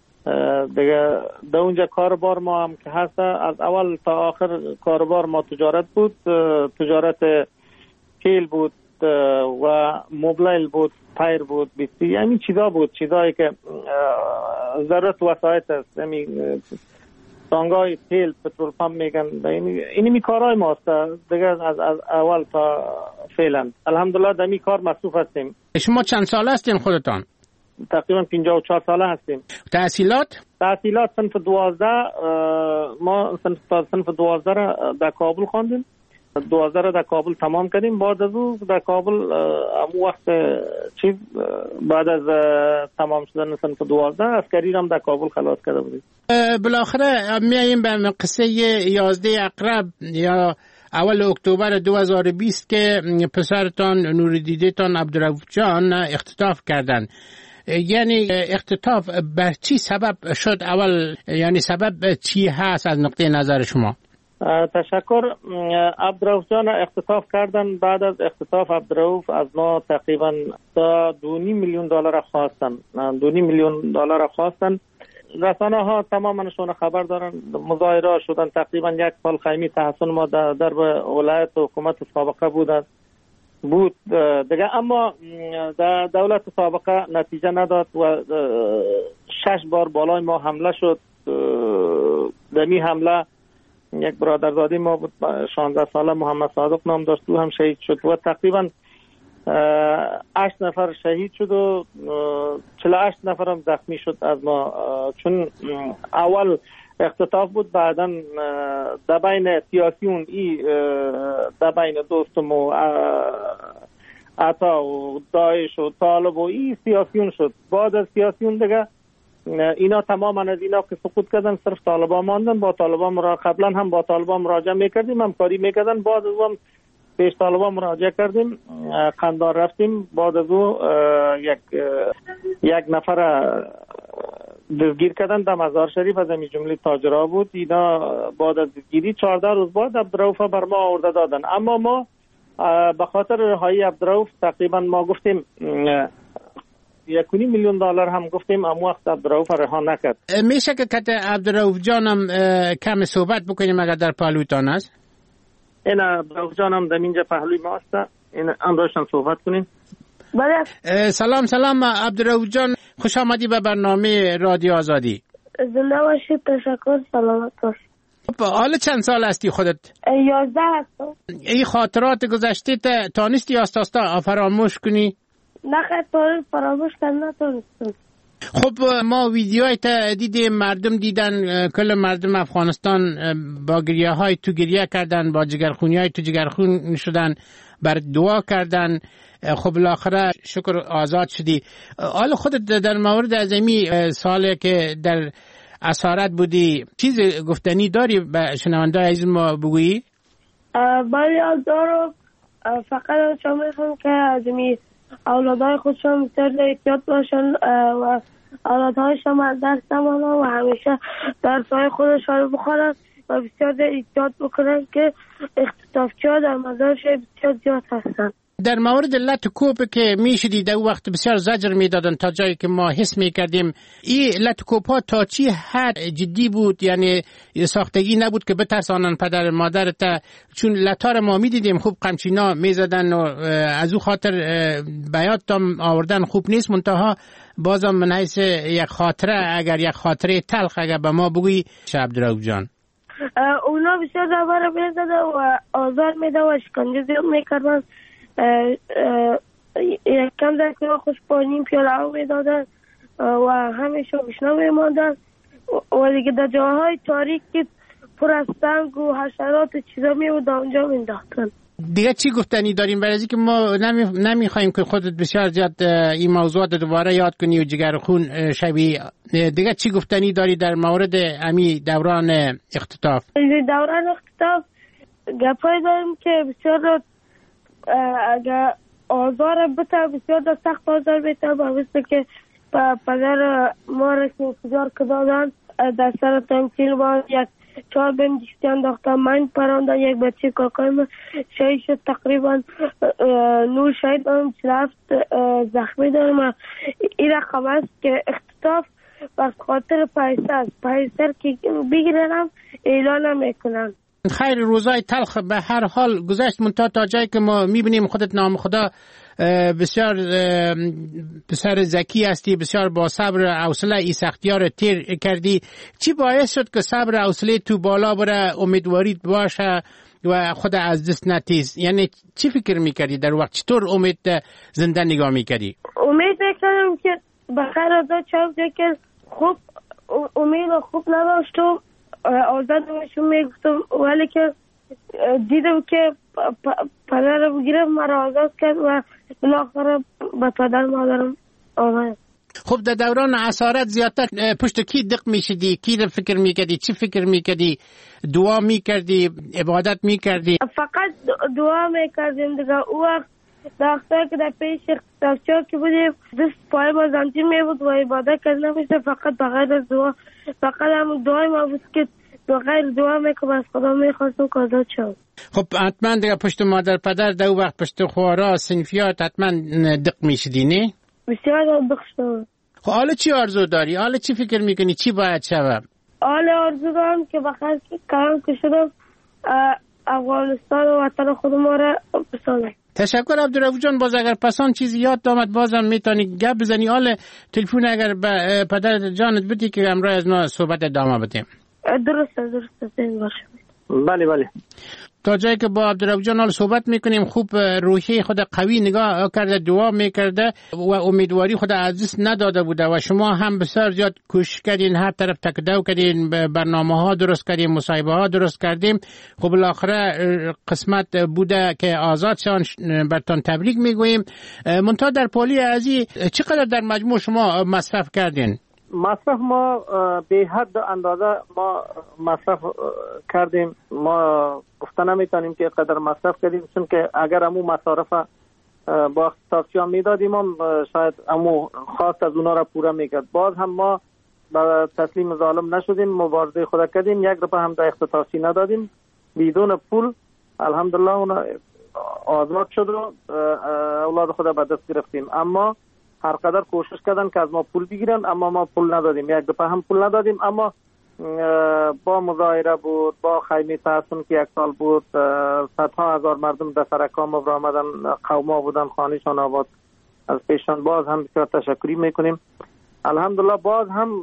دیگه در اونجا کاربار ما هم که هست از اول تا آخر کاربار ما تجارت بود. تجارت کیل بود و موبایل بود، پایر بود، بیستی، یعنی چیزا بود، چیزایی که ضرورت وسایت است. یعنی تانگای تیل، پترول پمپ میگن. اینی می کارهای ماست دیگه از, از اول تا فعلا. الحمدلله در می کار مصروف هستیم. شما چند ساله هستین خودتان؟ تقریبا پنجاه و چهار ساله هستیم. تحصیلات؟ تحصیلات صنف دوازده. ما صنف, صنف دوازده را در کابل خواندیم. دوازده را در کابل تمام کردیم. بعد از او در کابل امو وقت چیز بعد از تمام شدن صنف دوازده عسکری هم در کابل خلاص کرده بودیم. بالاخره میاییم به قصه یازده اقرب یا اول اکتبر دو هزار و بیست که پسرتان نوردیدتان عبدالرؤوف جان اختطاف کردن. یعنی اختطاف بر چی سبب شد اول؟ یعنی سبب چی هست از نقطه نظر شما؟ تشکر. عبدالرؤوف جان اختطاف کردن. بعد از اختطاف عبدالرؤوف از ما تقریبا تا دو نیم میلیون دلار خواستن. دو نیم میلیون دلار خواستن. رسانه ها تمامشون خبر دارن. مظاهره شدن. تقریبا یک سال خیمی تحسن ما در, در ولایت و حکومت سابقه بود بود دیگه، اما در دولت سابقه نتیجه نداد و شش بار بالای ما حمله شد. دمی حمله یک برادرزاده ما بود شانزده ساله محمد صادق نام داشت، او هم شهید شد و تقریبا هشت نفر شهید شد و چهل و هشت نفر هم زخمی شد از ما. چون اول اختطاف بود، بعدا در بین سیاسیون ای در بین دوستم و عطا و داعش و طالب و ای سیاسیون شد. بعد از سیاسیون دیگه اینا تماما از اینا که سقوط کردن صرف طالبان ماندن. با طالبان مرا قبلا هم با طالبان مراجعه میکردیم، همکاری میکردن. بعد از اون پیش طالبان مراجعه کردیم، قندار رفتیم. بعد از او یک یک نفر دستگیر کردن در مزار شریف، از همین جمله تاجرها بود. اینا بعد از دستگیری چهارده روز بعد عبدالرؤوف بر ما آورده دادن. اما ما به خاطر رهایی عبدالرؤوف تقریبا ما گفتیم یک و نیم میلیون دلار هم گفتیم، اما وقت عبدالرؤوف رها نکرد. میشه که کت عبدالرؤوف جانم کم صحبت بکنیم اگر در پهلویتان است؟ این عبدالرؤوف جانم در اینجا پهلوی ما است. این امروزشان صحبت کنیم. بله. سلام سلام عبدالرؤوف جان، خوش آمدی به برنامه رادیو آزادی. زنده باشید. تشکر. سلامت باشید. حالا چند سال هستی خودت؟ یازده هستم. این خاطرات گذشته تانستی آستاستا فراموش کنی؟ نه خیلی فراموش کردن نتونستم. خب ما ویدیوهای تا دیدیم، مردم دیدن، کل مردم افغانستان با گریه های تو گریه کردن، با جگرخونی های تو جگرخون شدن، بر دعا کردن. خب بالاخره شکر آزاد شدی. حالا خودت در مورد ازمی سالی که در اسارت بودی چیز گفتنی داری به شنونده عزیز ما بگویی؟ بله دارم. فقط چون میخوام که ازمی اولادهای خودشون بسیار احتیاط باشن و اولادهایشون از دست نمانن و همیشه درسهای خودشون رو بخورن و بسیار احتیاط بکنن که اختطافچی ها در مزارش بسیار زیاد هستن. در مورد لط کوب که میشدی در وقت بسیار زجر میدادن تا جایی که ما حس میکردیم. این لط کوب ها تا چی حد جدی بود؟ یعنی ساختگی نبود که بترسانن پدر مادر تا؟ چون لطار ما میدیدیم خوب قمچینا میزدن و از او خاطر بیات تام آوردن خوب نیست. منتها بازم من حیث یک خاطره، اگر یک خاطره تلخ اگر به ما بگویی عبدالرؤوف جان. اونا بسیار دوباره میزدن و آزار میدن و شکنجه زیاد میکردن. یک کم در که خوش پانیم پیاله ها میدادن و همیشه بشنا میماندن و دیگه در جاهای تاریک که پر از سنگ و حشرات و چیزا میبود اونجا مینداختن. دیگه چی گفتنی داریم؟ برای اینکه ما نمی نمیخوایم که خودت بسیار زیاد این موضوعات دوباره یاد کنی و جگر خون شوی. دیگه چی گفتنی داری در مورد امی دوران اختطاف؟ دوران اختطاف گپای داریم که بسیار اگر آزار بتا بسیار سخت آزار بتا باوسته که پدر ما را که انتظار کدادن در سر تمثیل با یک چهار بین دیشتی انداختن من پراندن یک بچه کاکای من شهید شد تقریبا نور شهید دارم چلفت زخمی دارم. این رقم است که اختطاف بر خاطر پیسه است، پیسه که بگیرنم اعلان میکنن. خیر روزای تلخ به هر حال گذشت منتها تا جایی که ما میبینیم خودت نام خدا بسیار بسیار ذکی هستی، بسیار با صبر حوصله ای سختی‌ها رو تیر کردی. چی باعث شد که صبر حوصله تو بالا بره، امیدواریت باشه و خود از دست نتیز؟ یعنی چی فکر میکردی در وقت؟ چطور امید زنده نگاه میکردی؟ امید میکردم که بخیر آزاد شد که خوب امید خوب نداشت و آزاد نمیشون میگفتم، ولی که دیدم که پدر رو بگیرم مرا آزاد کرد و بالاخره به پدر مادرم آمد. خب در دوران اسارت زیادتر پشت کی دق میشدی؟ کی رو فکر میکردی؟ چی فکر میکردی؟ دعا میکردی؟ عبادت میکردی؟ فقط دعا میکردیم دیگه. او وقت دختر که در پیش اختطافچی که بودیم دست پای ما زنجیر میبود و عبادت کرد نمیشه، فقط بغیر از دعا، فقط هم دعای ما بود که بغیر دعا میکنم از خدا میخواستم که آزاد شد. خب حتما دیگه پشت مادر پدر دو وقت پشت خوارا سنفیات حتما دق میشدی نه؟ بسیار دق شد. خب حالا چی آرزو داری؟ حالا چی فکر میکنی؟ چی باید شود؟ حالا آرزو دارم که بخیر کارم که شدم افغانستان و وطن خود ما را بسازم. تشکر عبدالرؤوف جان. باز اگر پسان چیزی یاد آمد بازم میتونی گپ بزنی. حالا تلفن اگر به پدر جانت بدی که امروز از ما صحبت ادامه بدیم. درسته درسته باشه. بله بله. تا جایی که با عبدالرؤوف جان حال صحبت میکنیم، خوب روحیه خود قوی نگاه کرده، دعا میکرده و امیدواری خود از دست نداده بوده و شما هم بسیار زیاد کوشش کردین، هر طرف تکدو کردین، برنامه ها درست کردین، مصاحبه ها درست کردیم. خب بالاخره قسمت بوده که آزاد شان، برتان تبریک میگوییم. منتها در پالی ازی چقدر در مجموع شما مصرف کردین؟ مصرف ما به حد اندازه ما مصرف کردیم. ما گفته نمیتونیم که قدر مصرف کردیم، چون که اگر امو مصارف با اختصاصی ها میدادیم هم شاید امو خواست از اونا را پورا میکرد. باز هم ما با تسلیم ظالم نشدیم، مبارزه خود کردیم، یک روپه هم در اختصاصی ندادیم. بدون پول الحمدلله اونا آزاد شد و اولاد خود به دست گرفتیم. اما هر قدر کوشش کردن که از ما پول بگیرن، اما ما پول ندادیم، یک دفعه هم پول ندادیم. اما با مظاهره بود، با خیمه تحسن که یک سال بود، صدها هزار مردم در سر کام آمدن، قوما بودن، خانهشان آباد از پیشان. باز هم بسیار تشکری میکنیم. الحمدلله باز هم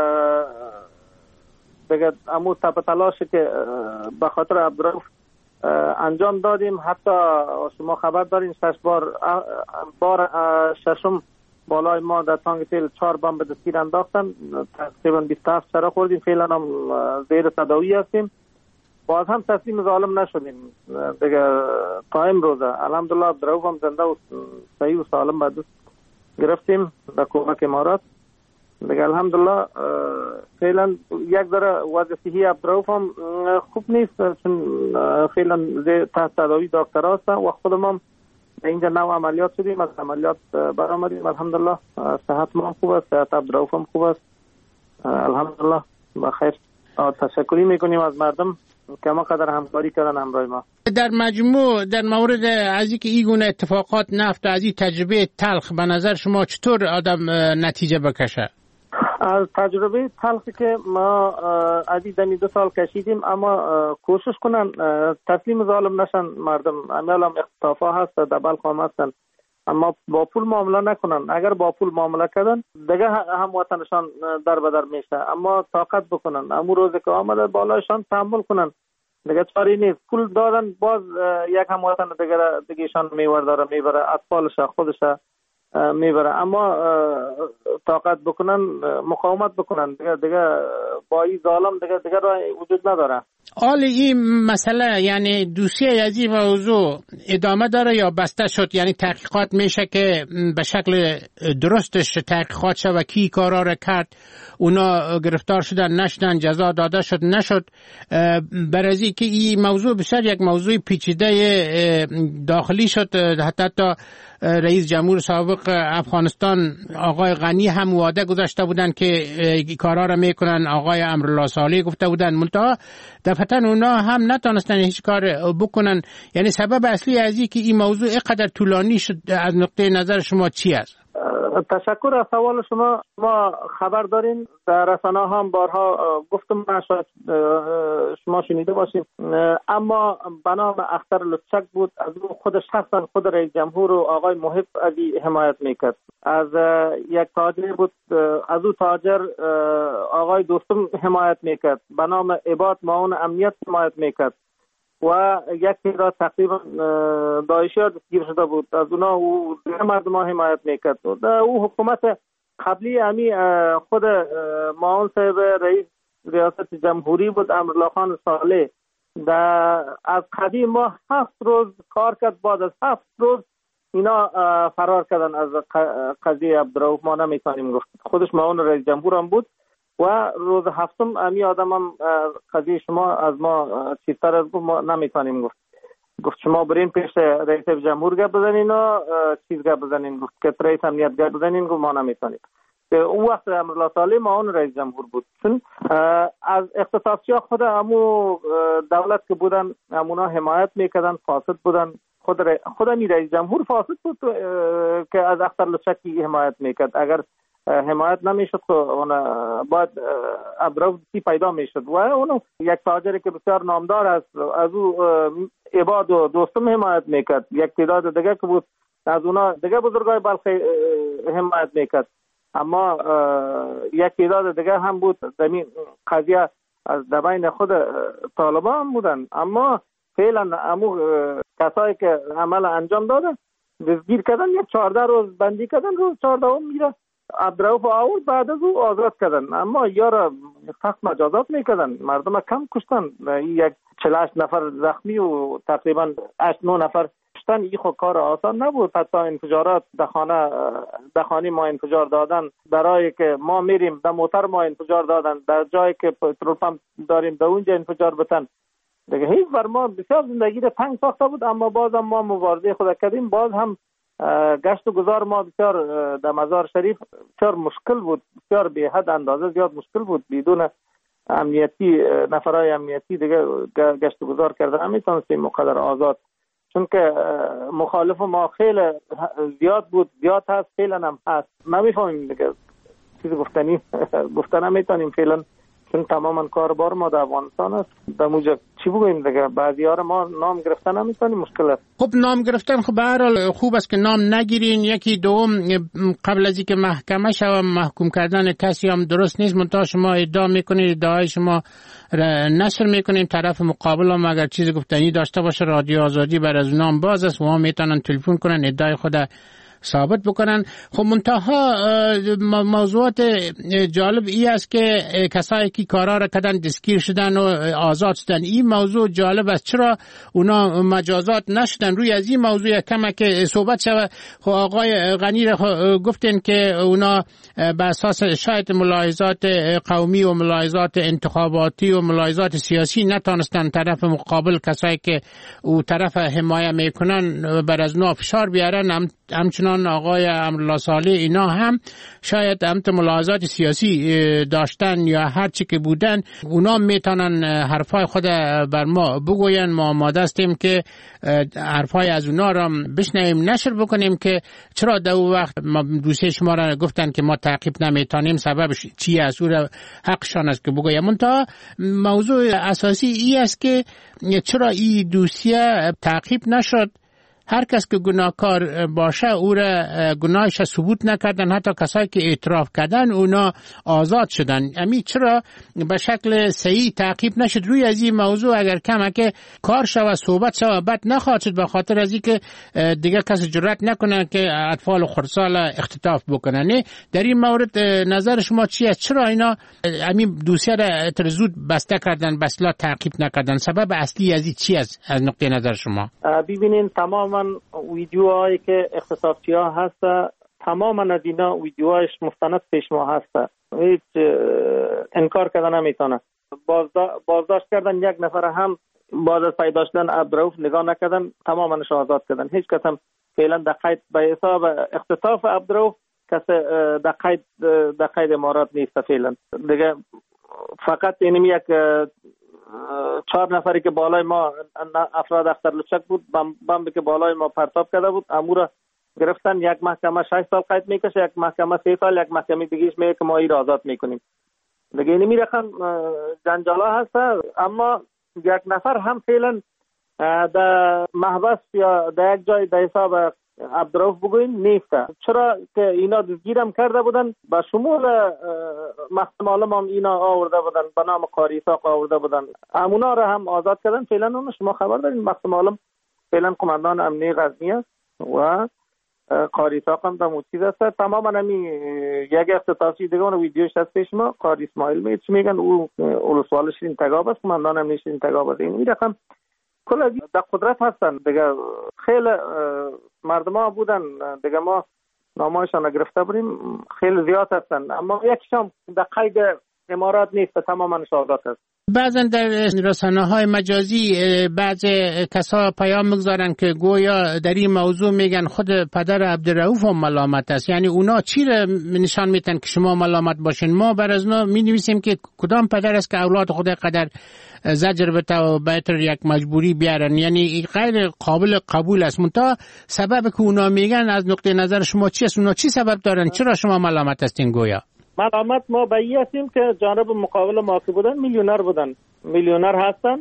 دیگه امو تپ تلاشی که به خاطر عبدالرؤوف انجام دادیم. حتی شما خبر دارین شش بار بار ششم بالای ما در تانگ تیل چهار بمب به دستگیر انداختن، تقریبا بیست و هفت چرا خوردیم، فعلا هم زیر تداوی هستیم. باز هم تسلیم ظالم نشدیم دیگه تا امروزه. الحمدلله عبدالرؤوف هم زنده و صحیح و سالم به دست گرفتیم به کمک امارات دیگه. الحمدلله فعلا یک ذره وضع صحی عبدالرؤوف هم خوب نیست، چون فعلا تحت تداوی دکتر هستن و خودم هم اینجا نو عملیات شدیم، از عملیات برآمدیم. الحمدلله صحت ما خوب است، صحت عبدالرؤوف هم خوب است الحمدلله بخیر. تشکری میکنیم از مردم که ما قدر همکاری کردن همراه ما. در مجموع در مورد از اینکه این گونه اتفاقات نفت از این تجربه تلخ به نظر شما چطور آدم نتیجه بکشه؟ از تجربه تلخی که ما از این دمی دو سال کشیدیم، اما کوشش کنن تسلیم ظالم نشن مردم. امیال هم اختطافا هست، در بلخ هم هستن، اما با پول معامله نکنن. اگر با پول معامله کردن دیگه هم وطنشان در بدر میشه. اما طاقت بکنن، امو روز که آمده بالایشان تحمل کنن دیگه، چاری نیست. پول دادن باز یک هم وطن دیگه دیگهشان میور داره میبره، اطفالش خودش میبره. اما طاقت بکنن، مقاومت بکنن دیگه دیگه با این ظالم دیگه دیگه راه وجود نداره. حال این مسئله یعنی دوسیه از این موضوع ادامه داره یا بسته شد؟ یعنی تحقیقات میشه که به شکل درستش تحقیقات شد و کی کارا را کرد، اونا گرفتار شدن نشدن، جزا داده شد نشد. برای که این موضوع بسیار یک موضوع پیچیده داخلی شد. حتی تا رئیس جمهور سابق افغانستان آقای غنی هم وعده گذاشته بودن که کارا را میکنن، آقای امرالله صالح گفته بودن، منتها دفعتا اونا هم نتونستن هیچ کار بکنن. یعنی سبب اصلی از این که این موضوع اینقدر طولانی شد از نقطه نظر شما چی است؟ تشکر از سوال شما. ما خبر داریم، در رسانه هم بارها گفتم، شاید شما شنیده باشید، اما به نام اختر لطچک بود. از او خود شخصا خود رئیس جمهور و آقای محب علی حمایت میکرد. از یک تاجر بود، از او تاجر آقای دوستم حمایت میکرد، به نام عباد معاون امنیت حمایت میکرد و یکی را تقریبا داعشی ها دستگیر شده بود، از اونا او مردم ها حمایت میکرد. او حکومت قبلی امی خود معاون صاحب رئیس ریاست جمهوری بود، امرالله خان صالح. از قدیم ما هفت روز کار کرد، بعد از هفت روز اینا فرار کردن از قضیه عبدالرؤوف. ما نمیتونیم گفت، خودش معاون رئیس جمهور هم بود و روز هفتم امی آدم هم قضیه شما از ما چیزتر از گفت، ما نمیتونیم گفت. گفت شما برین پیش رئیس جمهور گپ بزنین و چیز گپ بزنین، گفت که رئیس امنیت گپ بزنین، گفت ما نمیتونیم. اون وقت امرالله صالح معاون رئیس جمهور بود. چون از اختصاصی‌ها خود امو دولت که بودن امونا حمایت میکردن، فاسد بودن. خود ر... خود امی رئیس جمهور فاسد بود که از اختر لچکی حمایت میکرد. اگر حمایت نمیشد که اون باید عبدالرؤوف پیدا میشد. و اون یک تاجری که بسیار نامدار است، از او عباد و دوستم حمایت میکرد. یک تعداد دیگه که بود از اونا دیگه بزرگای بلخی حمایت میکرد. اما یک تعداد دیگه هم بود زمین قضیه از دبین خود طالبان هم بودن. اما فعلا امو کسایی که عمل انجام دادن دستگیر کردن، یک چهارده روز بندی کردن، روز چهارده هم میره عبدالرؤوف آورد، بعد از او آزاد کردن. اما یارا سخت مجازات میکردن، مردم کم کشتن. یک چهل و هشت نفر زخمی و تقریبا هشت نه نفر کشتن. این خود کار آسان نبود. حتی انفجارات در خانه در خانه ما انفجار دادن، برای که ما میریم در موتر ما انفجار دادن، در جایی که پترول پمپ داریم در اونجا انفجار بتن. دیگه هیچ بر ما بسیار زندگی را تنگ ساخته بود. اما باز هم ما مبارزه خود کردیم. باز هم گشت و گذار ما بسیار در مزار شریف بسیار مشکل بود، بسیار به حد اندازه زیاد مشکل بود. بدون امنیتی نفرای امنیتی دیگه گشت و گذار کردن نمیتونستیم مقدر آزاد، چون که مخالف ما خیلی زیاد بود، زیاد هست، فعلا هم هست. ما میفهمیم دیگه چیز گفتنی گفتن نمیتونیم فعلا، چون تماما کاربار ما در افغانستان است. در موجب چی بگوییم دیگه، بعضی ها ما نام گرفتن نمیتونیم، مشکل است. خب نام گرفتن خب به هر حال خوب است که نام نگیرین. یکی دوم قبل از اینکه محکمه شوه محکوم کردن کسی هم درست نیست. منتها شما ادعا میکنید، ادعای شما نشر میکنیم، طرف مقابل هم اگر چیز گفتنی داشته باشه رادیو آزادی بر از نام باز است و هم میتونن تلفن کنن ادعای خود ثابت بکنن. خب منتها موضوعات جالب ای است که کسایی که کارا را کردن دستگیر شدن و آزاد شدن. این موضوع جالب است، چرا اونا مجازات نشدن؟ روی از این موضوع کمه که صحبت شود. خب آقای غنی را گفتن که اونا به اساس شاید ملاحظات قومی و ملاحظات انتخاباتی و ملاحظات سیاسی نتونستن طرف مقابل، کسایی که او طرف حمایه میکنن، بر از نو فشار بیارن. هم همچنان آقای امرالله صالح اینا هم شاید هم ملاحظات سیاسی داشتن یا هر چی که بودن، اونا میتونن حرفای خود بر ما بگوین. ما آماده هستیم که حرفای از اونا را بشنویم، نشر بکنیم که چرا در اون وقت دوسیه شما را گفتن که ما تعقیب نمیتونیم، سببش چی است، او را حقشان است که بگویم. منتها موضوع اساسی ای است که چرا این دوسیه تعقیب نشد هر کس که گناهکار باشه او را گناهش ثبوت نکردن، حتی کسایی که اعتراف کردن اونا آزاد شدن. امی چرا به شکل صحیح تعقیب نشد روی از این موضوع؟ اگر کمک کار شود صحبت شود بد نخواهد شد، به خاطر از اینکه دیگه کسی جرئت نکنه که اطفال خردسال اختطاف بکنن. در این مورد نظر شما چی است؟ چرا اینا همین دوسیه را زود بسته کردن، بسلا تعقیب نکردن؟ سبب اصلی از این چی است از نقطه نظر شما؟ ببینین تماما ویدیوهایی که اختطافچی‌ها هست، تماما از اینا ویدیوهایش مستند پیش ما هست، هیچ انکار کردن نمیتونه. بازداشت کردن یک نفر هم بعد از پیدا شدن عبدالرؤوف نگاه نکردن، تماماش آزاد کردن. هیچ کس هم فعلا در قید به حساب اختطاف عبدالرؤوف کس در قید در قید امارات نیست فعلا دیگه. فقط اینم یک چهار نفری که بالای ما افراد اختر لچک بود، بمبی که بالای ما پرتاب کرده بود، امور گرفتن. یک محکمه شش سال قید میکشه، یک محکمه سه سال، یک محکمه دیگهش میگه که ما این را آزاد میکنیم دیگه. اینمی رقم جنجالا هست. اما یک نفر هم فعلا در محبس یا در یک جای در حساب عبدالرؤوف بگوین نیست. چرا که اینا دزگیرم کرده بودن، با شمول محکمه عالم هم اینا آورده بودن، به نام قاری اسحاق آورده بودن، همونا را هم آزاد کردن. فعلا هم شما خبر دارین محکمه عالم فعلا قماندان امنیه غزنی است و قاری اسحاق هم در موچیز است. تماما همی یک اختطافچی دیگه اون ویدیوش هست پیش ما، قاری اسماعیل می چی میگن، او ولسوال شیرین تگاب است، قماندان امنیه شیرین تگاب است. این رقم کل از در قدرت هستن دیگه. خیلی مردم ها بودن دیگه، ما نامایشان گرفته بودیم، خیلی زیاد هستن، اما یکشام در قید امارات نیست، تماما آزاد است. بعضا در رسانه های مجازی بعض کسا پیام میگذارن که گویا در این موضوع میگن خود پدر عبدالرؤوف هم ملامت است. یعنی اونا چی را نشان میتن که شما ملامت باشین؟ ما بر از اونا می نویسیم که کدام پدر است که اولاد خود قدر زجر بده و بهتر یک مجبوری بیارن. یعنی غیر قابل قبول است. منتها سبب که اونا میگن از نقطه نظر شما چی است؟ اونا چی سبب دارن؟ چرا شما ملامت هستین گویا؟ ملامت ما به این هستیم که جانب مقابل ما که بودن میلیونر بودن، میلیونر هستن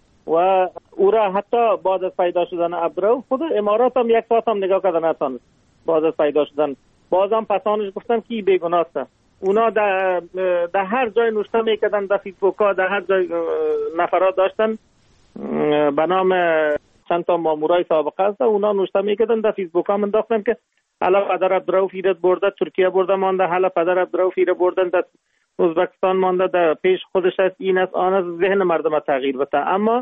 و او را حتی بعد از پیدا شدن عبدالرؤوف خود امارات هم یک ساعت هم نگاه کردن نتانست. بعد از پیدا شدن بازم پسانش گفتن که بیگناه است. اونا در, در هر جای نوشته میکردن، در فیسبوک ها در هر جای نفرات داشتن به نام چند تا مامورای سابقه است، اونا نوشته میکردن در فیسبوک ها منداختن که حالا پدر عبدالرؤوف ایراد برده ترکیه برده مانده، حالا پدر عبدالرؤوف ایراد بردن در ازبکستان مانده، در پیش خودش است، این است آن است، ذهن مردم تغییر بده. اما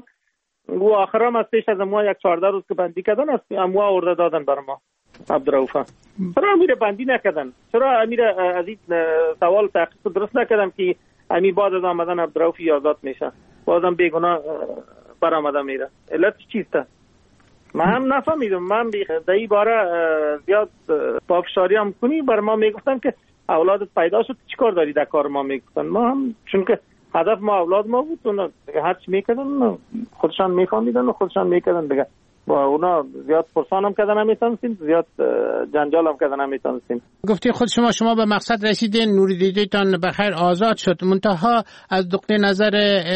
و آخرام از پیش از ما یک چهارده روز که بندی کردن است، اموا آورده دادن بر ما عبدالرؤوف. چرا امیر بندی نکردن؟ چرا امیر از این سوال تحقیق درست نکردن که امیر بعد از آمدن عبدالرؤوف آزاد میشه، بازم بیگناه برآمده میره؟ علت چیست؟ من هم نفهمیدم. من در این باره زیاد پافشاری هم کنی بر ما میگفتن که اولادت پیدا شد چیکار داری در کار ما میگفتن. ما هم چون که هدف ما اولاد ما بود، اونا هر چی میکردن خودشان میفهمیدن و خودشان میکردن دیگه. با اونا زیاد پرسان هم کردن نمیتونستیم، زیاد جنجال هم کردن نمیتونستیم. گفتی خود شما شما به مقصد رسیدین، نوری دیدیتان بخیر آزاد شد. منتها از نقطه نظر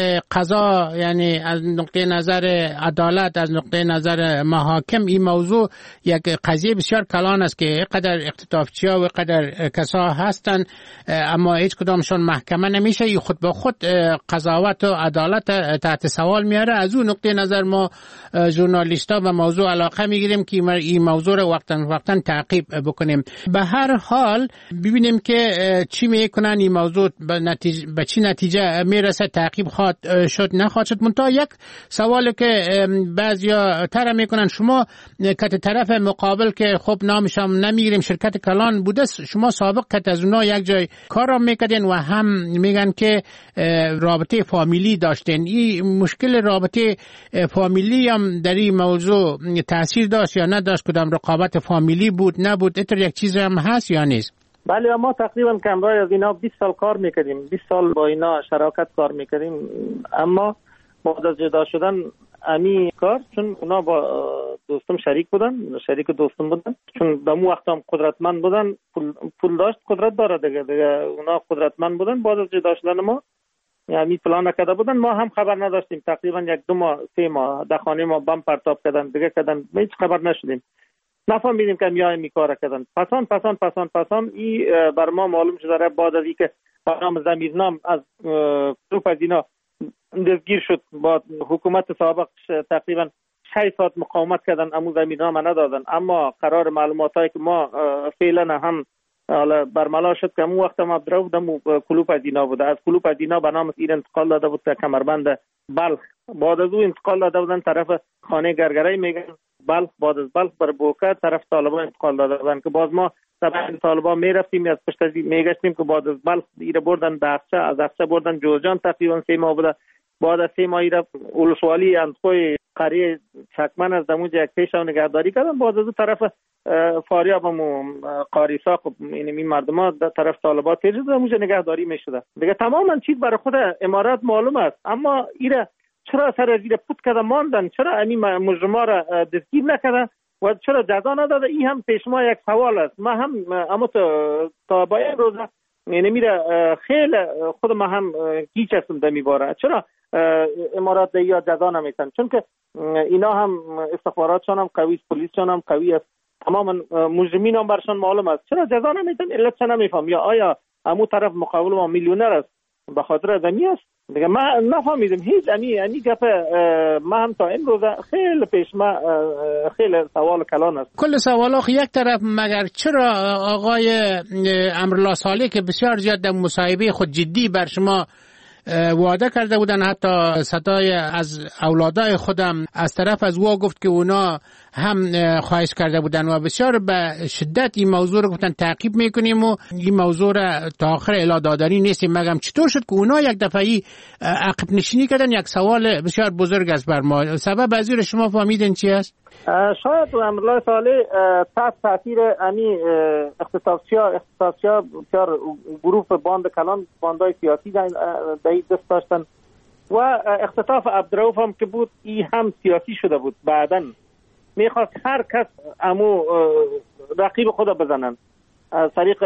قضا، یعنی از نقطه نظر عدالت، از نقطه نظر محاکم، این موضوع یک قضیه بسیار کلان است که قدر اختطافچی‌ها و قدر کسا هستن اما هیچ کدامشون محکمه نمیشه. این خود به خود قضاوت و عدالت تحت سوال میاره. از اون نقطه نظر ما ژورنالیست‌ها و موضوع علاقه میگیریم که این موضوع رو وقتا وقتا تعقیب بکنیم. به هر حال ببینیم که چی میکنن این موضوع به نتیجه به چی نتیجه میرسه، تعقیب خواهد شد نخواهد شد. منتها یک سوالی که بعضیا طرح میکنن، شما که طرف مقابل که خب نامش هم نمیگیریم شرکت کلان بوده، شما سابق که از اونها یک جای کار هم میکردین و هم میگن که رابطه فامیلی داشتین. این مشکل رابطه فامیلی هم در این موضوع تاثیر داشت یا نداشت؟ کدام رقابت فامیلی بود نبود؟ اتر یک چیز هم هست یا نیست؟ بله، ما تقریبا کمرای از اینا بیست سال کار میکردیم، بیست سال با اینا شراکت کار میکردیم. اما بعد از جدا شدن امی کار، چون اونا با دوستم شریک بودن، شریک دوستم بودن، چون دمو وقت هم قدرتمند بودن، پول, پول داشت، قدرت داره دیگه دیگه اونا قدرتمند بودن. بعد از جدا شدن ما یعنی پلان نکرده بودن، ما هم خبر نداشتیم. تقریبا یک دو ماه سه ماه در خانه ما بم پرتاب کردن دیگه کردن، هیچ خبر نشدیم، نفهمیدیم که میای می کار کردن. پسان پسان پسان پسان ای بر ما معلوم شده بعد از اینکه برنامه ضمیرنام از گروپ از اینا دستگیر شد، با حکومت سابق تقریبا شش ساعت مقاومت کردن، امو ضمیرنامه ندادن. اما قرار معلوماتایی که ما فعلا هم حالا برملا شد که امو وقت ما عبدالرؤوف دمو کلوپ از اینا بود، از کلوپ از اینا به نام ایر انتقال داده بود تا کمربند بلخ. بعد از او انتقال داده بودن طرف خانه گرگرای میگن بلخ. بعد از بلخ بر بوکه طرف طالبان انتقال داده بودن که باز ما طبعا طالبان میرفتیم از پشت از میگشتیم که بعد از بلخ ایره بردن دهقچه، از دهقچه بردن جوزجان، تقریبا سه ماه بوده. بعد از سه ماه ایره اولسوالی اندخوی قریه چکمن از دموج یک پیشو نگهداری کردن. بعد از طرف فاریاب و قاریساق این مردم ها در طرف طالبان تیر شده، دموج نگهداری میشده دیگه. تماما چیز برای خود امارات معلوم است، اما ایره چرا سر از ایره پوت کردن ماندن، چرا امی مجرما را دستگیر نکردن و چرا جزا نداده؟ این هم پیش ما یک سوال است. ما هم اما تا با این روز یعنی میره خیلی خود ما هم گیج هستم دمی باره، چرا امارات یا جزا نمیتن؟ چون که اینا هم استخباراتشان هم قوی است، پلیسشان هم قوی است، تماما مجرمین هم برشان معلوم است، چرا جزا نمیتن؟ علت چه نمیفهم؟ یا آیا امو طرف مقابل ما میلیونر است به خاطر زمین است؟ دیگه ما نفهمیدم هیچ. امی امی گپ ما هم تا این روز خیلی پیش ما خیلی سوال کلان است. کل سوال آخه یک طرف، مگر چرا آقای امرالله صالح که بسیار زیاد در مصاحبه خود جدی بر شما وعده کرده بودن، حتی صدای از اولادای خودم از طرف از او گفت که اونا هم خواهش کرده بودن و بسیار به شدت این موضوع رو گفتن تعقیب میکنیم و این موضوع رو تا آخر اعلام دادنی نیستیم. مگم چطور شد که اونا یک دفعی عقب نشینی کردن؟ یک سوال بسیار بزرگ است بر ما. سبب از این شما فهمیدین چی است؟ شاید امرالله صالح تحت تاثیر امی اختصاصیا اختصاصیا بسیار گروه باند کلان، باندای سیاسی در دست داشتن و اختطاف عبدالرؤوف هم که بود ای هم سیاسی شده بود. بعدن میخواست هر کس امو رقیب خود بزنن. از طریق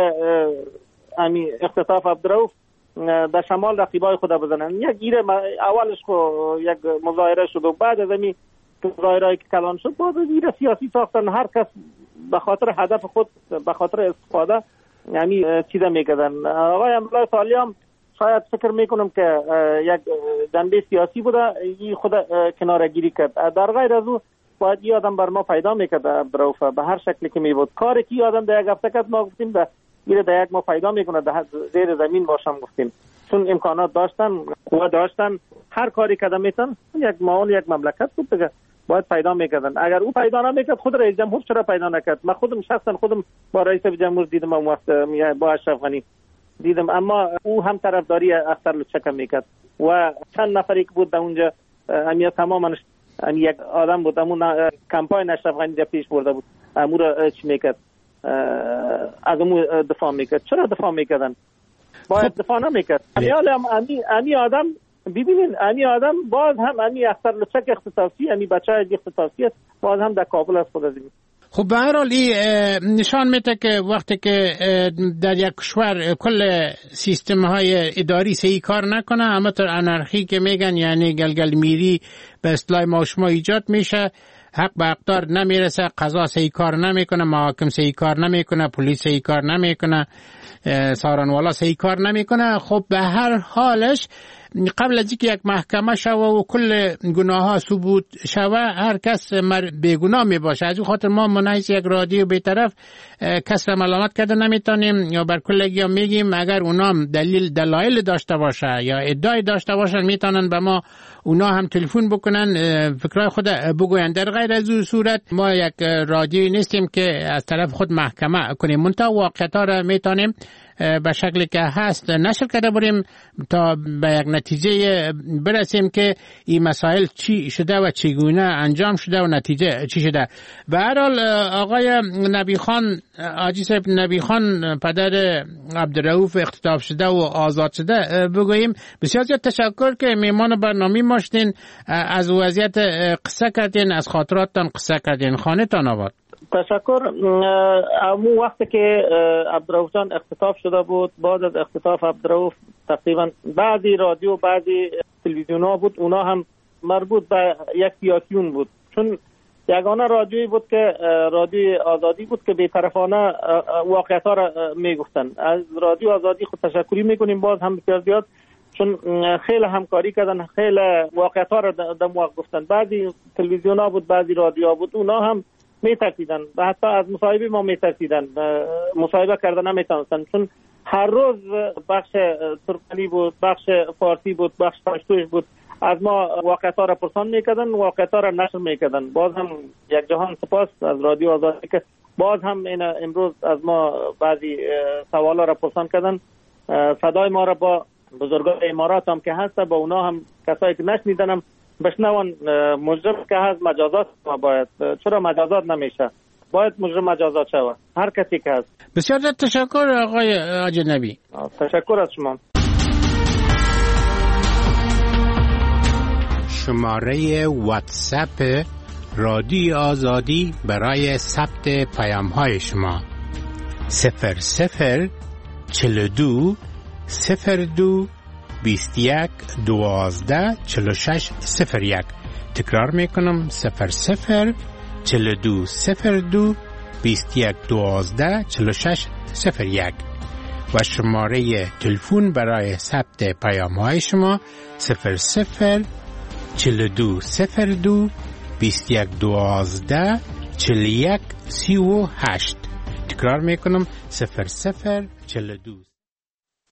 امی اختطاف عبدالرؤوف در شمال رقیبای خود بزنن. یک گیره اولش خو یک مظاهره شد و بعد از امی مظاهرهایی که کلان شد بعد از گیره سیاسی ساختن. هر کس به خاطر هدف خود، به خاطر استفاده یعنی چیزا میکردن. آقای امرالله صالح هم شاید فکر میکنم که یک جنبه سیاسی بوده، این خود کناره گیری کرد. در غیر از او باید این آدم بر ما پیدا میکرد عبدالرؤوف به هر شکلی که میبود. کاری که این آدم در یک هفته کرد ما گفتیم به این در یک ما پیدا میکنه، در زیر زمین باشم گفتیم، چون امکانات داشتن، قوه داشتن، هر کاری کردن میتن. یک معاون یک مملکت بود دیگه، باید پیدا میکردن. اگر او پیدا نمیکرد خود رئیس جمهور چرا پیدا نکرد؟ من خودم شخصا خودم با رئیس جمهور دیدم اون وقت با اشرف غنی دیدم، اما او هم طرفداری اختر لچک میکرد و چند نفری که بود در اونجا همین تماما یک آدم بود، همون کمپاین اشرف غنی را پیش برده بود، امو را چی میکرد؟ از امو دفاع میکرد. چرا دفاع میکردن؟ باید دفاع نمیکرد. امی امی آدم ببینین، امی آدم باز هم امی اختر لچک اختصاصی، امی بچه های اختصاصی است، باز هم در کابل است خود از این. خب به هر حال نشان میده که وقتی که در یک کشور کل سیستم های اداری صحیح کار نکنه، اما تر انارخی که میگن یعنی گلگل میری به اصطلاح ما شما ایجاد میشه، حق به اقدار نمیرسه، قضا صحیح کار نمیکنه، محاکم صحیح کار نمیکنه، پلیس صحیح کار نمیکنه، سارنوالا صحیح کار نمیکنه. خب به هر حالش قبل از اینکه یک محکمه شوه و کل گناه ها ثبوت شوه هر کس بیگناه می باشه. از این خاطر ما منحیث یک رادیو به طرف کس را ملامت کرده نمیتونیم یا بر کلگی ها میگیم اگر اونام دلیل دلایل داشته باشه یا ادعای داشته باشن میتونن به ما اونا هم تلفن بکنن فکرای خود بگوین. در غیر از اون صورت ما یک رادیویی نیستیم که از طرف خود محکمه کنیم، منتها واقعیت ها را میتونیم به شکلی که هست نشر کرده بریم تا به یک نتیجه برسیم که این مسائل چی شده و چگونه انجام شده و نتیجه چی شده. به هر حال آقای نبی خان، حاجی صاحب نبی خان پدر عبدالرؤوف اختطاف شده و آزاد شده، بگوییم بسیار زیاد تشکر که میمان برنامه ما شدین، از وضعیت قصه کردین، از خاطراتتان قصه کردین. خانه تان آباد. تشکر. امو وقتی که عبدالرؤوف جان اختطاف شده بود، بعد از اختطاف عبدالرؤوف تقریبا بعضی رادیو بعضی تلویزیون ها بود، اونا هم مربوط به یک سیاسیون بود، چون یگانه رادیویی بود که رادیو آزادی بود که بی‌طرفانه واقعیت ها را میگفتن. از رادیو آزادی خود تشکری میکنیم باز هم بسیار زیاد، چون خیلی همکاری کردن، خیلی واقعیت ها را در موقع گفتن. بعضی تلویزیون ها بود، بعضی رادیو ها بود، اونا هم میترسیدن و حتی از مصاحبه ما میترسیدن، مصاحبه کردن نمیتونستن، چون هر روز بخش ترکمنی بود، بخش فارسی بود، بخش پشتوش بود، از ما واقعیت ها را پرسان میکردن، واقعیت ها را نشر میکردن. باز هم یک جهان سپاس از رادیو آزادی که باز هم این امروز از ما بعضی سوال ها را پرسان کردن، صدای ما را با بزرگان امارات هم که هست با اونا هم کسایی که نشنیدن هم بشنون. مجرم که هست مجازات ما باید، چرا مجازات نمیشه؟ باید مجرم مجازات شود، هر کسی که هست. بسیار تشکر آقای اجنبی. تشکر از شما. شماره واتساپ رادیو آزادی برای ثبت پیام های شما صفر صفر چهل و دو صفر دو بیست و یک دوازده چهل و شش صفر یک. تکرار میکنم صفر صفر چهل و دو صفر دو بیست و یک دوازده چهل و شش صفر یک و شماره تلفن برای ثبت پیام های شما صفر صفر چهل و دو صفر دو بیست و یک دوازده چهل و یک سی و هشت. تکرار میکنم صفر صفر چهل و دو